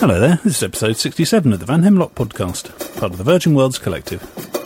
Hello there, this is episode 67 of the Van Hemlock podcast, part of the Virgin Worlds Collective.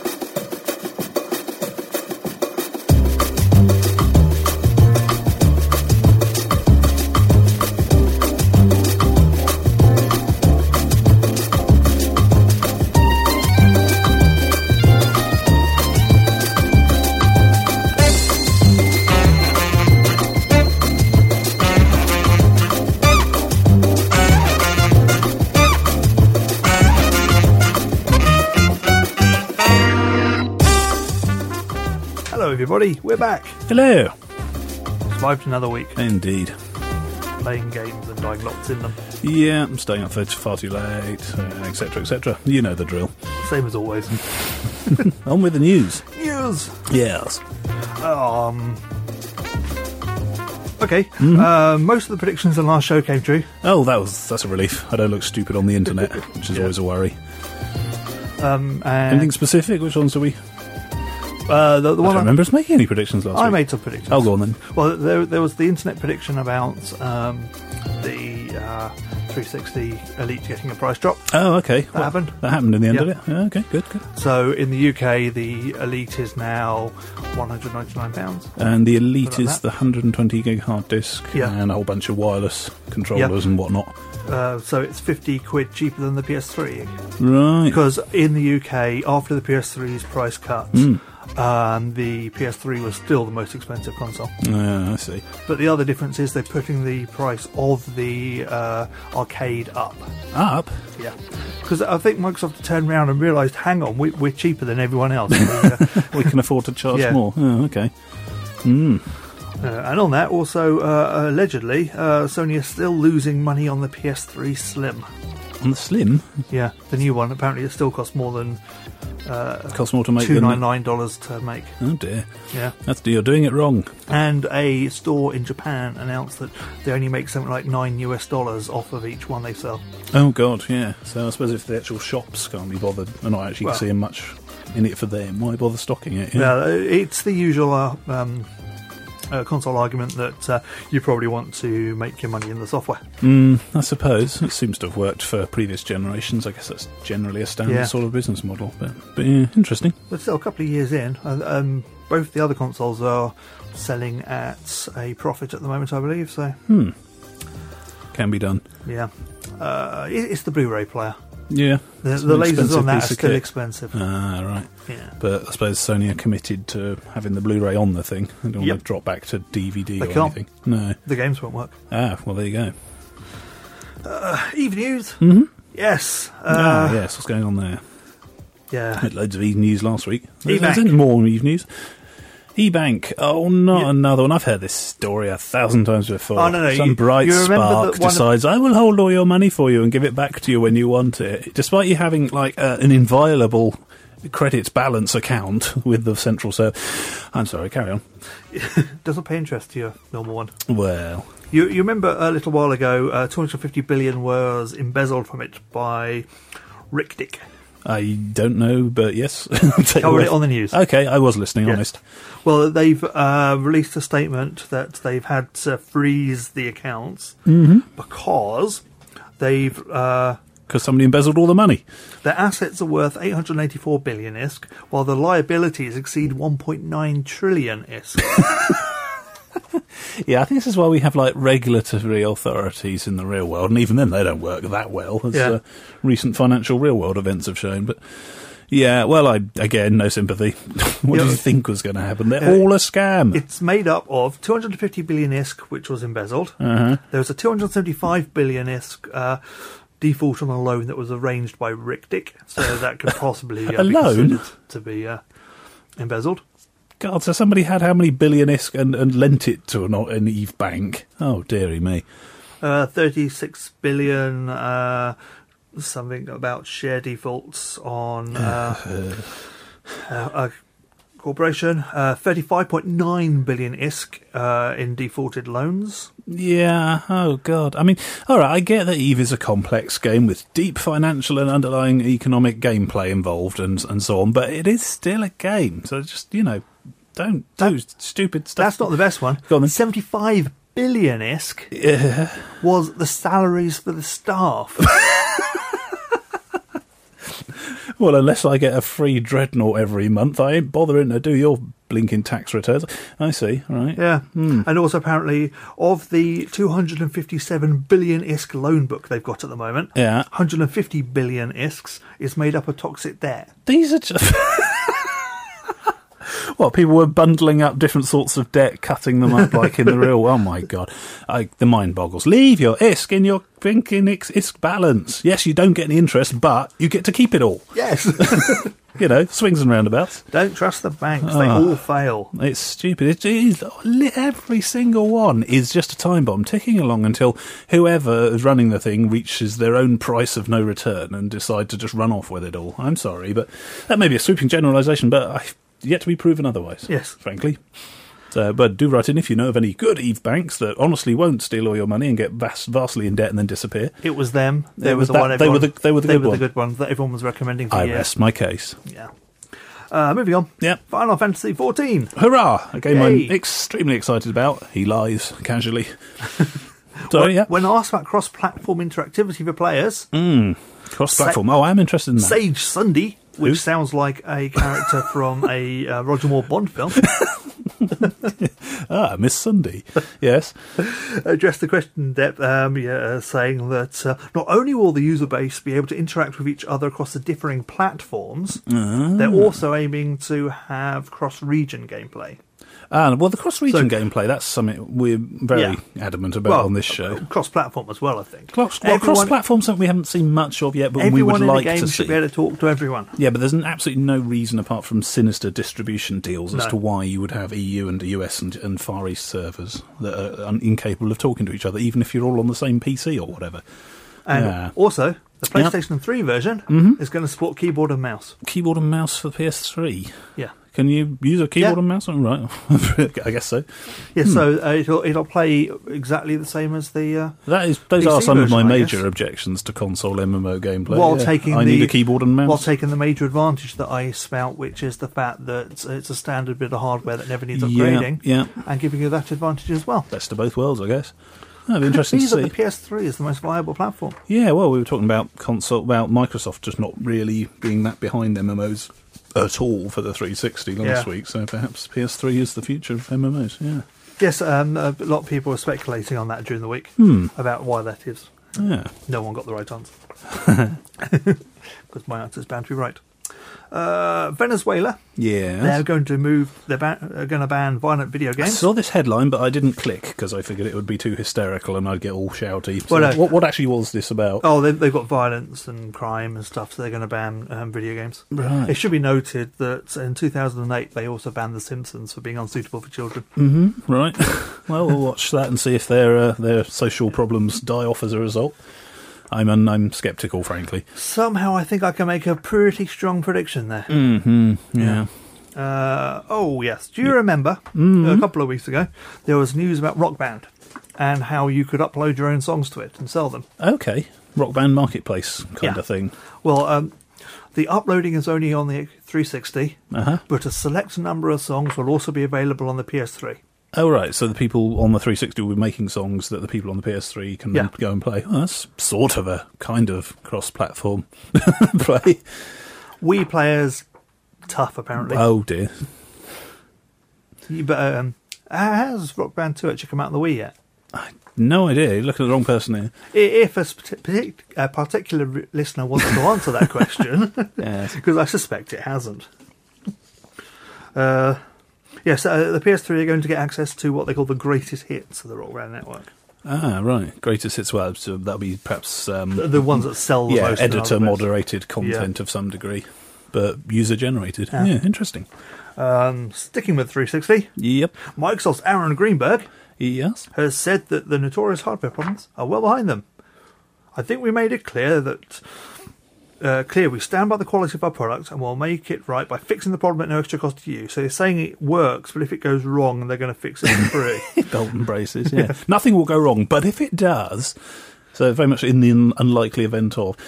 Everybody, we're back. Hello. Survived another week. Indeed. Playing games and dying lots in them. Yeah, I'm staying up far too late, etc., etc. You know the drill. Same as always. On with the news. News. Yes. Okay. Mm-hmm. Most of the predictions in the last show came true. Oh, that's a relief. I don't look stupid on the internet, which is always a worry. Anything specific? Which ones do we? The one I don't remember us making any predictions last week. I made some predictions. Oh, go on then. Well, there was the internet prediction about the 360 Elite getting a price drop. Oh, okay. That happened. That happened in the end of it? Yeah, okay, good. So, in the UK, the Elite is now £199. And the Elite is the 120 gig hard disk and a whole bunch of wireless controllers and whatnot. So it's £50 cheaper than the PS3. Right. Because in the UK, after the PS3's price cut, the PS3 was still the most expensive console. I see. But the other difference is they're putting the price of the arcade up. Up? Yeah. Because I think Microsoft turned around and realised, hang on, we're cheaper than everyone else. We can afford to charge more. Oh, okay. And on that, also, allegedly, Sony is still losing money on the PS3 Slim. On the Slim? Yeah, the new one. Apparently it still costs more than... costs more to make $299 to make. Oh dear. Yeah. You're doing it wrong. And a store in Japan announced that they only make something like $9 off of each one they sell. Oh god, yeah. So I suppose if the actual shops can't be bothered, they're not actually seeing much in it for them, why bother stocking it? Yeah, it's the usual console argument that you probably want to make your money in the software. I suppose. It seems to have worked for previous generations. I guess that's generally a standard sort of business model. But yeah, interesting. But still, a couple of years in, both the other consoles are selling at a profit at the moment, I believe. So can be done. Yeah. It's the Blu-ray player. Yeah. The lasers on that are still expensive. Ah, right. Yeah. But I suppose Sony are committed to having the Blu-ray on the thing. They don't want to drop back to DVD they or can't. anything. No. The games won't work. Ah, well, there you go. Eve News? Mm-hmm. Yes. Yes, what's going on there? Yeah. Had loads of Eve News last week. There's more Eve News. eBank. Oh, not another one. I've heard this story 1,000 times before. Oh, no. Some bright spark decides, I will hold all your money for you and give it back to you when you want it. Despite you having like an inviolable credit balance account with the central service. I'm sorry, carry on. Doesn't pay interest to your normal one. Well... You remember a little while ago, 250 billion was embezzled from it by Rick Dick. I don't know, but yes. Covered it on the news. Okay, I was listening, honest. Well, they've released a statement that they've had to freeze the accounts because they've... Because somebody embezzled all the money. Their assets are worth 884 billion ISK, while the liabilities exceed 1.9 trillion ISK. Yeah, I think this is why we have like regulatory authorities in the real world, and even then they don't work that well, as recent financial real world events have shown. But yeah, well, again, no sympathy. What did you think was going to happen? They're all a scam. It's made up of 250 billion ISK, which was embezzled. There was a 275 billion ISK default on a loan that was arranged by Rick Dick, so that could possibly be considered to be embezzled. God, so somebody had how many billion ISK and lent it to an Eve bank? Oh, dearie me. 36 billion, something about share defaults on a corporation. 35.9 billion ISK in defaulted loans. Yeah, oh God. I mean, all right, I get that Eve is a complex game with deep financial and underlying economic gameplay involved and so on, but it is still a game, so just, don't do stupid stuff. That's not the best one. Go on then. 75 billion ISK was the salaries for the staff. Well, unless I get a free Dreadnought every month, I ain't bothering to do your blinking tax returns. I see, right. Yeah. And also apparently of the 257 billion ISK loan book they've got at the moment, 150 billion ISKs is made up of toxic debt. These are just... What, people were bundling up different sorts of debt, cutting them up like in the real... Oh, my God. The mind boggles. Leave your ISK in your thinking ISK balance. Yes, you don't get any interest, but you get to keep it all. Yes. You know, swings and roundabouts. Don't trust the banks. They all fail. It's stupid. Every single one is just a time bomb ticking along until whoever is running the thing reaches their own price of no return and decide to just run off with it all. I'm sorry, but that may be a sweeping generalisation, but I've yet to be proven otherwise. Yes. Frankly. But do write in if you know of any good Eve banks that honestly won't steal all your money and get vastly in debt and then disappear. It was them. They were the good ones that everyone was recommending for years. I rest my case. Yeah. Moving on. Yeah. Final Fantasy XIV. Hurrah! A game I'm extremely excited about. He lies casually. When asked about cross-platform interactivity for players... Cross-platform. I am interested in that. Sage Sunday, which sounds like a character from a Roger Moore Bond film... Miss Sunday. Yes. Addressed the question in depth, saying that not only will the user base be able to interact with each other across the differing platforms, they're also aiming to have cross-region gameplay. Well, the cross-region gameplay, that's something we're very adamant about on this show. Cross-platform as well, I think. Cross-platform something we haven't seen much of yet, but we would like to see. Everyone in the game should be able to talk to everyone. Yeah, but there's absolutely no reason apart from sinister distribution deals as to why you would have EU and US and Far East servers that are incapable of talking to each other, even if you're all on the same PC or whatever. And also, the PlayStation 3 version is going to support keyboard and mouse. Keyboard and mouse for PS3? Yeah. Can you use a keyboard and mouse? Right, I guess so. Yeah, so it'll play exactly the same as the. Those PC are some of my major objections to console MMO gameplay. I need a keyboard and mouse. While taking the major advantage that I spout, which is the fact that it's a standard bit of hardware that never needs upgrading, and giving you that advantage as well. Best of both worlds, I guess. That'd be interesting to see. The PS3 is the most viable platform. Yeah, well, we were talking about Microsoft just not really being that behind MMOs at all for the 360 last week, so perhaps PS3 is the future of MMOs, Yes, a lot of people were speculating on that during the week about why that is. Yeah. No one got the right answer. Because my answer is bound to be right. Venezuela. Yeah. They're going to going to ban violent video games. I saw this headline, but I didn't click because I figured it would be too hysterical and I'd get all shouty. So what actually was this about? Oh, they've got violence and crime and stuff, so they're going to ban video games. Right. It should be noted that in 2008 they also banned The Simpsons for being unsuitable for children. Mm-hmm. Right. Well, we'll watch that and see if their social problems die off as a result. I'm sceptical, frankly. Somehow I think I can make a pretty strong prediction there. Mm-hmm. Yeah. Yes. Do you remember a couple of weeks ago there was news about Rock Band and how you could upload your own songs to it and sell them? Okay. Rock Band Marketplace kind of thing. Well, the uploading is only on the 360, but a select number of songs will also be available on the PS3. Oh, right. So the people on the 360 will be making songs that the people on the PS3 can go and play. Oh, that's sort of a kind of cross-platform play. Wii players, tough, apparently. Oh, dear. But has Rock Band 2 actually come out on the Wii yet? No idea. You're looking at the wrong person here. If a particular listener wants to answer that question, because I suspect it hasn't. Yes, the PS3 are going to get access to what they call the greatest hits of the Rock Band network. Ah, right. Greatest hits. Well, so that'll be perhaps the ones that sell the most. Editor-moderated content of some degree, but user-generated. Yeah, interesting. Sticking with 360. Yep. Microsoft's Aaron Greenberg. Yes. Has said that the notorious hardware problems are well behind them. I think we made it clear that. We stand by the quality of our product and we'll make it right by fixing the problem at no extra cost to you. So they're saying it works, but if it goes wrong, they're going to fix it for free. Belt and braces, Nothing will go wrong, but if it does, so very much in the unlikely event of.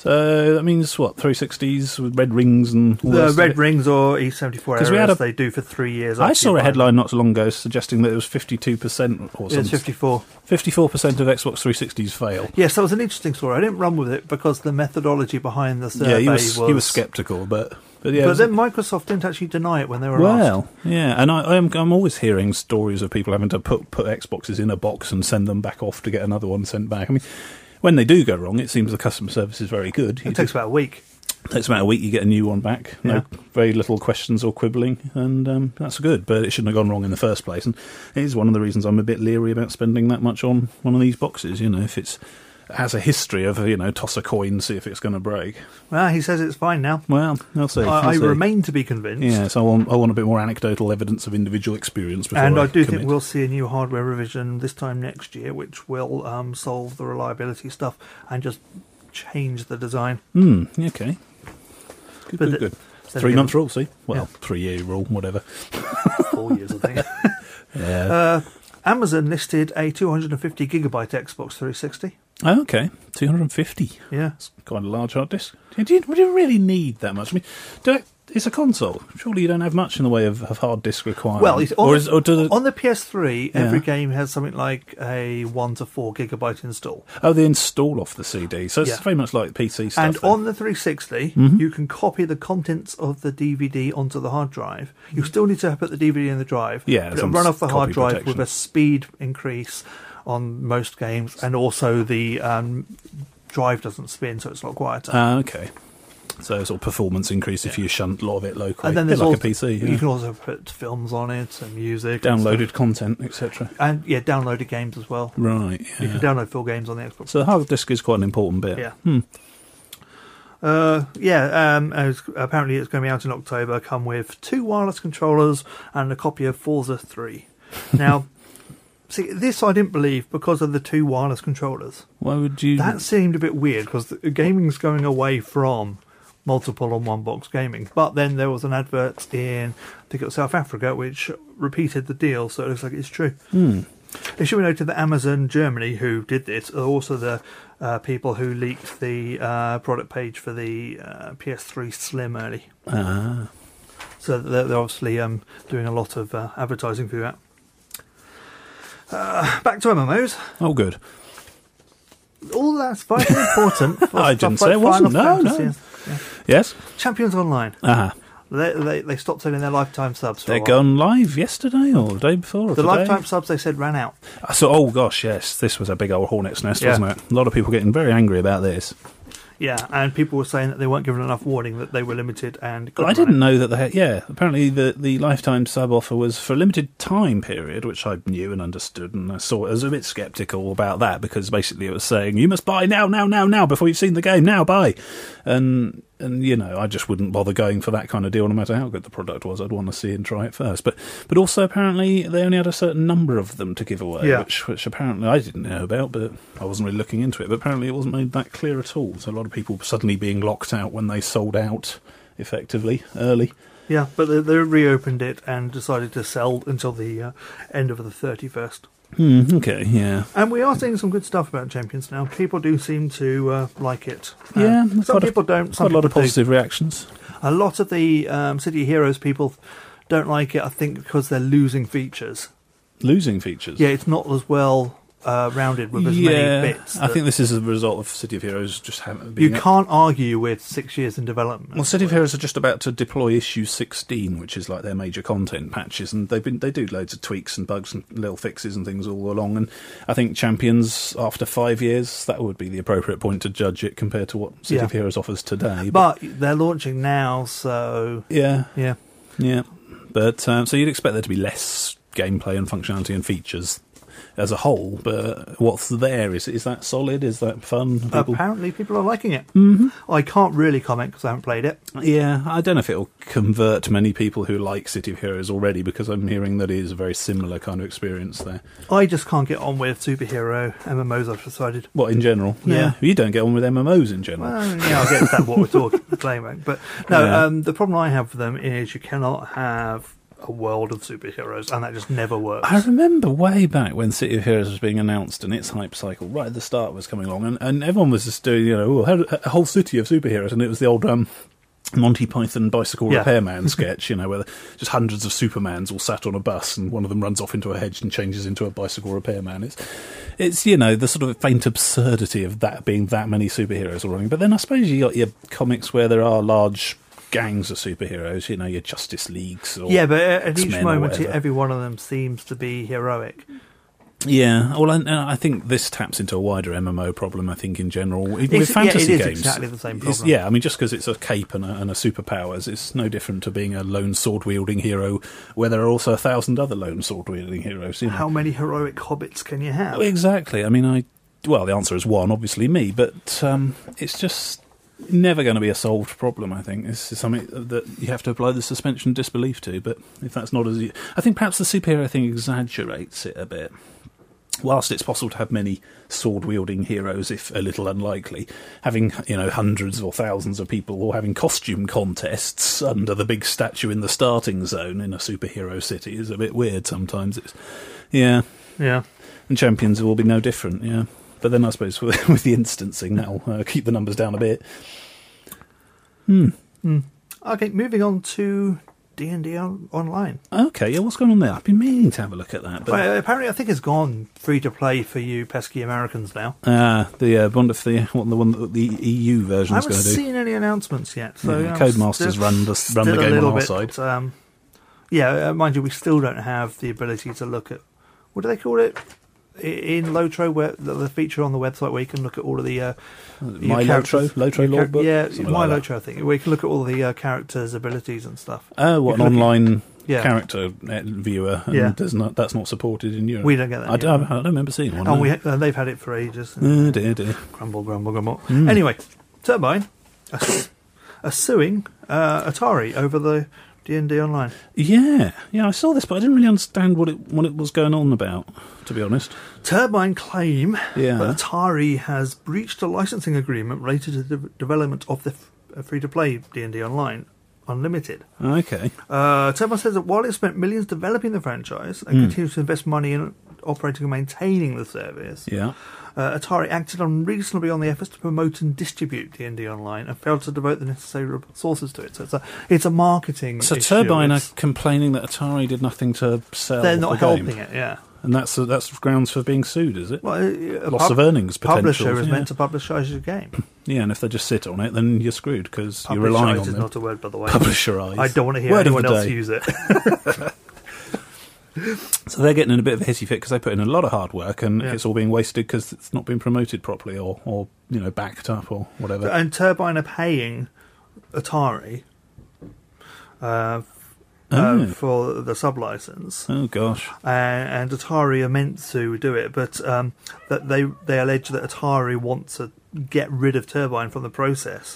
So that means what, 360s with red rings and all the red rings or E74 areas they do for 3 years. I saw a headline not so long ago suggesting that it was 52% or something. It's 54. 54% of Xbox 360s fail. Yes, that was an interesting story. I didn't run with it because the methodology behind the survey he was sceptical, but yeah. But then Microsoft didn't actually deny it when they were asked. Well, yeah, and I'm always hearing stories of people having to put Xboxes in a box and send them back off to get another one sent back. I mean, when they do go wrong, it seems the customer service is very good. It takes about a week. It takes about a week, you get a new one back. No, very little questions or quibbling, and that's good. But it shouldn't have gone wrong in the first place. And it is one of the reasons I'm a bit leery about spending that much on one of these boxes. You know, if it has a history of, toss a coin, see if it's going to break. Well, he says it's fine now. Well, I'll see. I remain to be convinced. Yes, I want a bit more anecdotal evidence of individual experience before and I do commit. think we'll see a new hardware revision this time next year, which will solve the reliability stuff and just change the design. Okay. Good. 3 month rule, see? Well, 3 year rule, whatever. 4 years, I think. Yeah. Amazon listed a 250 gigabyte Xbox 360. Oh, okay. 250. Yeah. It's quite a large hard disk. Would you really need that much? I mean, it's a console. Surely you don't have much in the way of hard disk requirements. Well, on the PS3, every game has something like a 1 to 4 gigabyte install. Oh, they install off the CD. So it's very much like PC stuff. And on the 360, you can copy the contents of the DVD onto the hard drive. You still need to put the DVD in the drive. Yeah, but it'll run off the hard drive with a speed increase on most games, and also the drive doesn't spin, so it's a lot quieter. Okay. So sort of performance increase if you shunt a lot of it locally. And then there's like a PC. You can also put films on it and music. Downloaded content, etc. And downloaded games as well. Right. Yeah. You can download full games on the Xbox. So the hard disk is quite an important bit. Yeah. Apparently it's going to be out in October, come with 2 wireless controllers and a copy of Forza 3. Now, see, this I didn't believe because of the 2 wireless controllers. Why would you... That seemed a bit weird because gaming's going away from multiple on one box gaming. But then there was an advert in, I think it was South Africa, which repeated the deal, so it looks like it's true. It should be noted that Amazon Germany, who did this, are also the people who leaked the product page for the PS3 Slim early. So they're obviously doing a lot of advertising for that. Back to MMOs. Oh, good. All that's vitally important. I didn't say it wasn't. No. Yes? Champions Online. They stopped selling their lifetime subs. They're gone live yesterday or the day before? Or the lifetime subs, they said, ran out. So, yes, this was a big old hornet's nest, wasn't it? A lot of people getting very angry about this. Yeah, and people were saying that they weren't given enough warning that they were limited and... I didn't know that they had... Yeah, apparently the lifetime sub offer was for a limited time period, which I knew and understood, and I was a bit sceptical about that, because basically it was saying, you must buy now, before you've seen the game, now, buy! And I just wouldn't bother going for that kind of deal, no matter how good the product was. I'd want to see and try it first. But also, apparently, they only had a certain number of them to give away, which apparently I didn't know about, but I wasn't really looking into it. But apparently it wasn't made that clear at all. So a lot of people suddenly being locked out when they sold out, effectively, early. Yeah, but they reopened it and decided to sell until the end of the 31st. Okay, yeah. And we are seeing some good stuff about Champions now. People do seem to like it. Some people don't. Some quite a lot of positive reactions. A lot of the City Heroes people don't like it, I think, because they're losing features. Losing features? Yeah, it's not as well rounded with as many bits. I think this is a result of City of Heroes just having... You can't argue with 6 years in development. Well, City of Heroes are just about to deploy issue 16, which is like their major content patches, and they do loads of tweaks and bugs and little fixes and things all along, and I think Champions, after 5 years, that would be the appropriate point to judge it compared to what City of Heroes offers today. But they're launching now, so... Yeah. But, so you'd expect there to be less gameplay and functionality and features as a whole, but what's there? Is that solid? Is that fun? Apparently people are liking it. Mm-hmm. I can't really comment because I haven't played it. Yeah, I don't know if it'll convert many people who like City of Heroes already, because I'm hearing that it is a very similar kind of experience there. I just can't get on with superhero MMOs, I've decided. What, in general? Yeah. You don't get on with MMOs in general. Well, yeah, I'll get to that, what we're playing about. But no, the problem I have with them is you cannot have a world of superheroes, and that just never works. I remember way back when City of Heroes was being announced and its hype cycle right at the start was coming along, and everyone was just doing, a whole city of superheroes, and it was the old Monty Python bicycle repairman sketch, where just hundreds of Supermans all sat on a bus and one of them runs off into a hedge and changes into a bicycle repairman. It's the sort of faint absurdity of that being that many superheroes all running. But then I suppose you got your comics where there are large gangs of superheroes, your Justice Leagues. Or but at X-Men each moment, every one of them seems to be heroic. Yeah, well, I think this taps into a wider MMO problem, I think, in general. With fantasy it is games, exactly the same problem. Just because it's a cape and a superpowers, it's no different to being a lone sword-wielding hero, where there are also 1,000 other lone sword-wielding heroes. How many heroic hobbits can you have? Well, exactly. I mean, the answer is one, obviously me, but it's just never going to be a solved problem, I think. This is something that you have to apply the suspension of disbelief to, but if that's not I think perhaps the superhero thing exaggerates it a bit. Whilst it's possible to have many sword-wielding heroes, if a little unlikely, having hundreds or thousands of people, or having costume contests under the big statue in the starting zone in a superhero city is a bit weird sometimes. Yeah. And Champions will be no different. Yeah, but then I suppose with the instancing, that'll keep the numbers down a bit. Okay, moving on to D&D Online. Okay, what's going on there? I've been meaning to have a look at that. But well, apparently, I think it's gone free to play for you pesky Americans now. The one that the EU version is going to do. I haven't seen any announcements yet. So Codemasters run the game on our side. Mind you, we still don't have the ability to look at, what do they call it? In Lotro, where the feature on the website where you can look at all of the My Lotro logbook? Yeah, My Lotro, I think, where you can look at all the characters' abilities and stuff. Oh, an online character viewer, and that's not supported in Europe. We don't get that. I don't remember seeing one. And they've had it for ages. Dear. Grumble. Anyway, Turbine are suing Atari over the D&D Online. Yeah, I saw this, but I didn't really understand what it was going on about, to be honest. Turbine claim that Atari has breached a licensing agreement related to the development of the free-to-play D&D Online Unlimited. Okay. Turbine says that while it spent millions developing the franchise and continues to invest money in operating and maintaining the service, Atari acted unreasonably on the efforts to promote and distribute D&D Online and failed to devote the necessary resources to it. So it's a marketing issue. So Turbine are complaining that Atari did nothing to sell They're not the helping game. it, And that's grounds for being sued, is it? Well, loss of earnings potential. Publisher is meant to publicise your game. Yeah, and if they just sit on it, then you're screwed because you're relying on them. Publishise is not a word, by the way. Publisherise. I don't want to hear anyone else use it. So they're getting in a bit of a hissy fit because they put in a lot of hard work and it's all being wasted because it's not being promoted properly or backed up or whatever. And Turbine are paying Atari for the sub-license. Oh, gosh. And Atari are meant to do it, but that they allege that Atari want to get rid of Turbine from the process.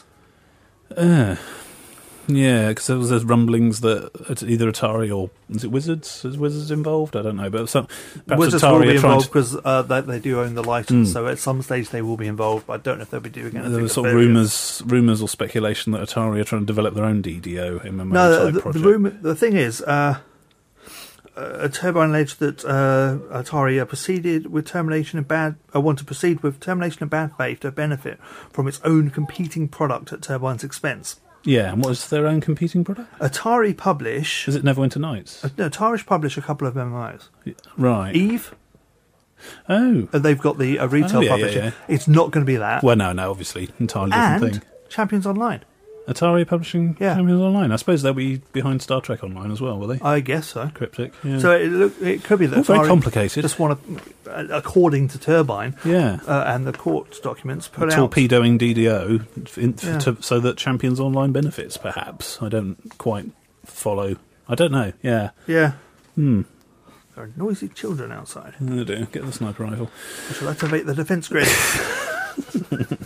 Yeah, because there was those rumblings that it's either Atari or is it Wizards? Is Wizards involved? I don't know, but Wizards Atari will be involved because they do own the license. So at some stage they will be involved, but I don't know if they'll be doing anything. There was sort of rumours or speculation that Atari are trying to develop their own DDO MMO type project. The thing is, Turbine alleged that Atari proceeded with termination of want to proceed with termination of bad faith to benefit from its own competing product at Turbine's expense. Yeah, and what is their own competing product? Atari publish... Is it Neverwinter Nights? No, Atari publish a couple of MMOs. Right. Eve. Oh. And they've got the retail publisher. Yeah. It's not going to be that. Well, no, obviously. Entirely different thing. Champions Online. Atari publishing Champions Online. I suppose they'll be behind Star Trek Online as well, will they? I guess so. Cryptic. Yeah. So it could be that Atari very complicated. Just want to, according to Turbine, and the court documents, put out torpedoing DDO so that Champions Online benefits. Perhaps I don't quite follow. I don't know. Yeah. Yeah. There are noisy children outside. Oh dear. Get the sniper rifle. I shall activate the defence grid.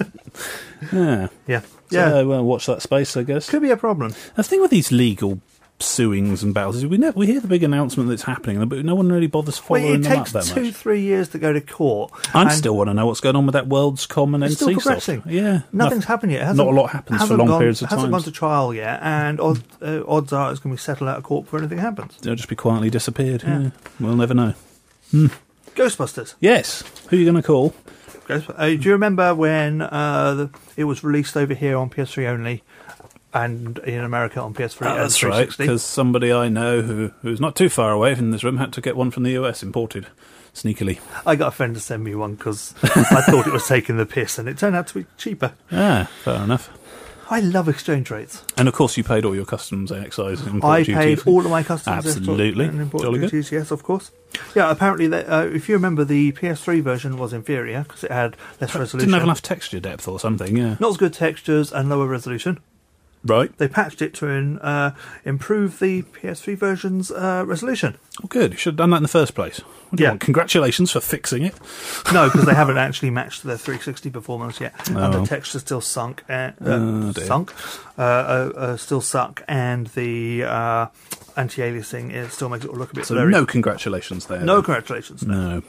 Yeah. Yeah. So, well, watch that space, I guess. Could be a problem. The thing with these legal suings and battles. We hear the big announcement that's happening, but no one really bothers following them up that much. It takes 2-3 years to go to court. I still want to know what's going on with that World's Common and It's still progressing. Yeah, Nothing's happened yet. Not a lot happens for long periods of time. Hasn't gone to trial yet, and odds are it's going to be settled out of court before anything happens. They'll just be quietly disappeared. Yeah. We'll never know. Ghostbusters. Yes. Who are you going to call? Do you remember when it was released over here on PS3 only, and in America on PS3 and that's 360? Right, because somebody I know who's not too far away from this room had to get one from the US imported, sneakily. I got a friend to send me one because I thought it was taking the piss, and it turned out to be cheaper. Ah, fair enough. I love exchange rates. And of course you paid all your customs excise and import I duties. paid all of my customs Absolutely. and import Jolly duties, yes, of course. Yeah, apparently, if you remember, the PS3 version was inferior because it had less resolution. Didn't have enough texture depth or something, yeah. Not as good textures and lower resolution. Right. They patched it to improve the PS3 version's resolution. Well, good. You should have done that in the first place. What do you want? Congratulations for fixing it. No, because they haven't actually matched their 360 performance yet. And the texture's still still suck, and the anti-aliasing still makes it look a bit blurry. No congratulations there. No congratulations. No.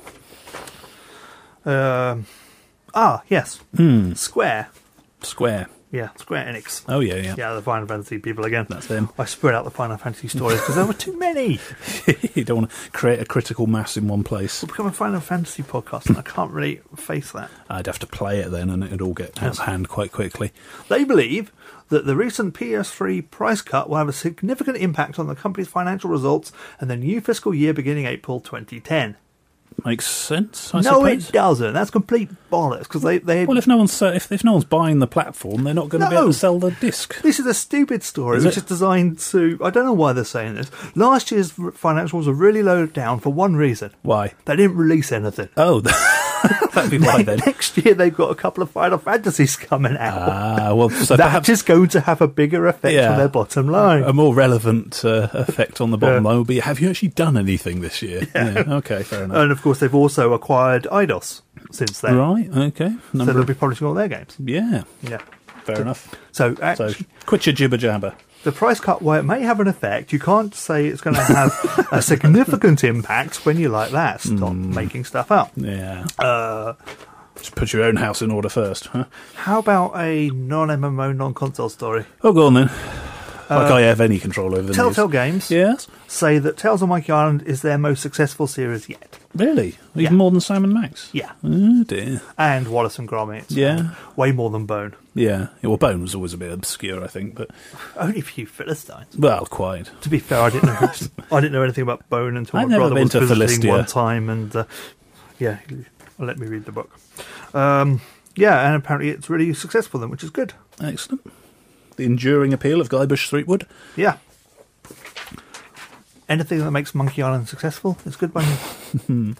Yes. Square. Yeah, Square Enix. Oh, yeah. Yeah, the Final Fantasy people again. That's them. I spread out the Final Fantasy stories because there were too many. You don't want to create a critical mass in one place. We'll become a Final Fantasy podcast, and I can't really face that. I'd have to play it then, and it'd all get out of hand quite quickly. They believe that the recent PS3 price cut will have a significant impact on the company's financial results and the new fiscal year beginning April 2010. Makes sense, I suppose. It doesn't. That's complete bollocks. Because they well, if no one's buying the platform, they're not going to be able to sell the disc. This is a stupid story, which is designed to. I don't know why they're saying this. Last year's financials were really low down for one reason. Why? They didn't release anything. Oh, that'd be why then. Next year they've got a couple of Final Fantasies coming out. Well, so that is going to have a bigger effect on their bottom line. A more relevant effect on the bottom line will be: have you actually done anything this year? Yeah. Okay, fair enough. And of course, they've also acquired Eidos since then. Right. Okay. So they'll be publishing all their games. Yeah. Yeah. Fair enough. So quit your jibber jabber. The price cut, while it may have an effect, you can't say it's going to have a significant impact when you like that. Stop making stuff up. Yeah. Just put your own house in order first, huh? How about a non-MMO, non-console story? Oh, go on then. Like I have any control over the Telltale news. Games say that Tales of Monkey Island is their most successful series yet. Really? Even more than Sam and Max? Yeah. Oh, dear. And Wallace and Gromit. Way more than Bone. Yeah. Well, Bone was always a bit obscure, I think, but only for you Philistines. Well, quite. To be fair, I didn't know anything about Bone until my brother was visiting one time, and let me read the book. And apparently it's really successful then, which is good. Excellent. The enduring appeal of Guybrush Threepwood. Yeah. Anything that makes Monkey Island successful is good by me.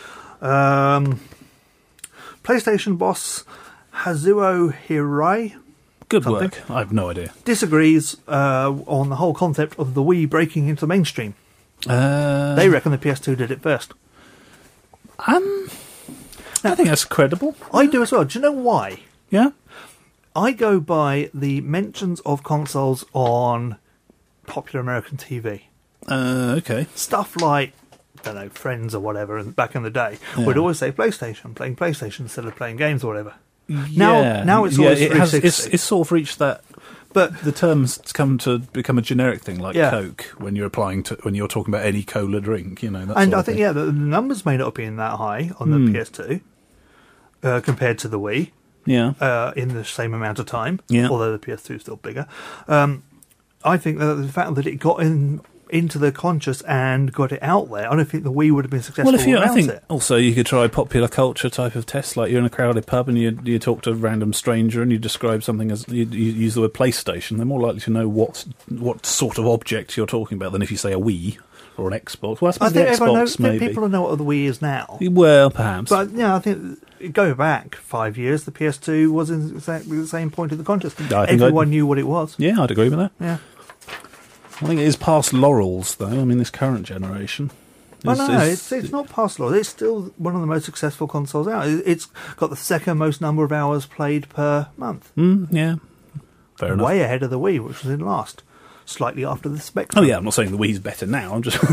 PlayStation boss Kazuo Hirai. Good work. I have no idea. Disagrees on the whole concept of the Wii breaking into the mainstream. They reckon the PS2 did it first. I think that's credible. I do as well. Do you know why? Yeah? I go by the mentions of consoles on popular American TV. Okay. Stuff like, I don't know, Friends or whatever, and back in the day, would always say PlayStation, playing PlayStation instead of playing games or whatever. Now it's always 360. It's sort of reached that. But the term's come to become a generic thing, like Coke, when you're talking about any cola drink, That and I think the numbers may not have been that high on the PS2 compared to the Wii. Yeah. In the same amount of time. Yeah. Although the PS2 is still bigger. I think that the fact that it got into the conscious and got it out there, I don't think the Wii would have been successful I think also you could try popular culture type of tests, like you're in a crowded pub and you talk to a random stranger and you describe something as you use the word PlayStation. They're more likely to know what sort of object you're talking about than if you say a Wii or an Xbox. Well, I think Xbox, maybe. People know what the Wii is now. Well, perhaps. But I think go back 5 years, the PS2 was in exactly the same point of the conscious. Everyone knew what it was. Yeah, I'd agree with that. Yeah. I think it is past laurels, though. I mean, this current generation. It's not past laurels. It's still one of the most successful consoles out. It's got the second most number of hours played per month. Yeah. Fair enough. Way ahead of the Wii, which was in last. slightly after the Spectrum. Oh yeah, I'm not saying the Wii's better now. I'm just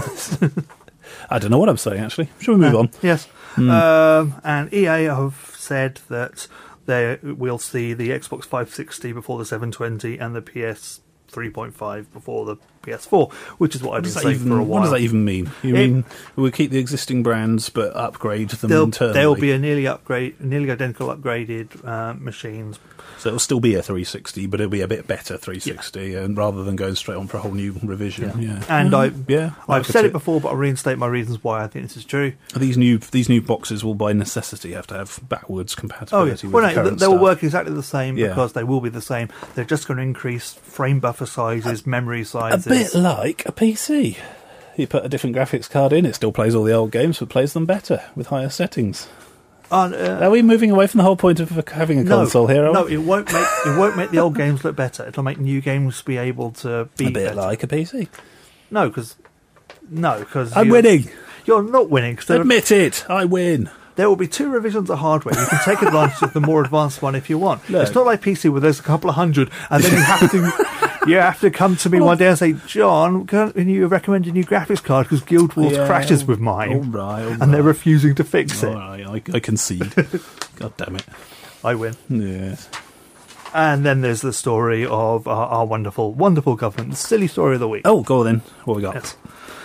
I don't know what I'm saying actually. Shall we move on? Yes. And EA have said that we'll see the Xbox 560 before the 720 and the PS 3.5 before the PS4, which is what I've been saying for a while. What does that even mean? You mean we'll keep the existing brands but upgrade them internally? There'll be a nearly identical upgraded machines. So it'll still be a 360, but it'll be a bit better 360, and rather than going straight on for a whole new revision. Yeah. And I've said it before, but I'll reinstate my reasons why I think this is true. These new boxes will by necessity have to have backwards compatibility with the current they will stuff. work exactly the same because they will be the same. They're just going to increase frame buffer sizes, memory sizes. A bit like a PC. You put a different graphics card in, it still plays all the old games, but plays them better with higher settings. Are we moving away from the whole point of having a console here? No, it won't make the old games look better. It'll make new games be able to be a bit better. like a PC. No, because I'm winning. You're not winning. Admit it. I win. There will be 2 revisions of hardware. You can take advantage of the more advanced one if you want. Look. It's not like PC where there's a couple of hundred, and then you have to come to me one day and say, John, can you recommend a new graphics card because Guild Wars crashes with mine? All right. And they're refusing to fix it. All right, I concede. God damn it. I win. Yes. And then there's the story of our wonderful, wonderful government. The silly story of the week. Oh, go on then. What we got? Yes.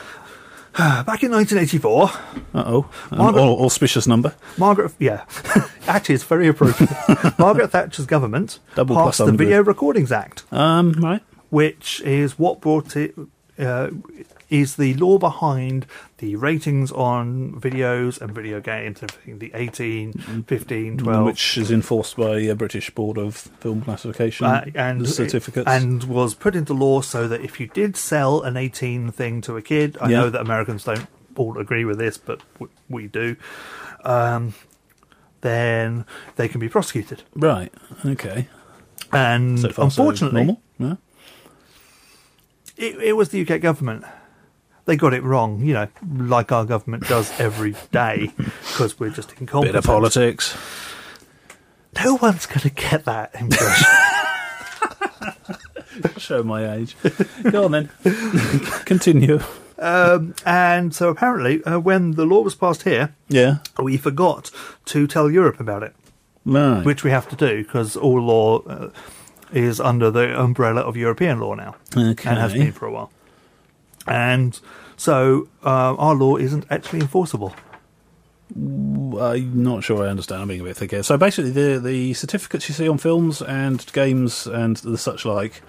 Back in 1984... auspicious number. Actually, it's very appropriate. Margaret Thatcher's government passed the Video Recordings Act. Right. Which is what brought it... is the law behind the ratings on videos and video games, everything, the 18, 15, 12... Which is enforced by a British Board of Film Classification and certificates. And was put into law so that if you did sell an 18 thing to a kid, I know that Americans don't all agree with this, but we do, then they can be prosecuted. Right, okay. And so far, unfortunately... So normal? Yeah. It was the UK government. They got it wrong, like our government does every day, because we're just incompetent. Bit of politics. No one's going to get that impression. Show my age. Go on then. Continue. And so apparently, when the law was passed here, we forgot to tell Europe about it. Right. Which we have to do, because all law... is under the umbrella of European law now, and has been for a while. And so our law isn't actually enforceable. I'm not sure I understand. I'm being a bit thick here. So basically, the certificates you see on films and games and the such like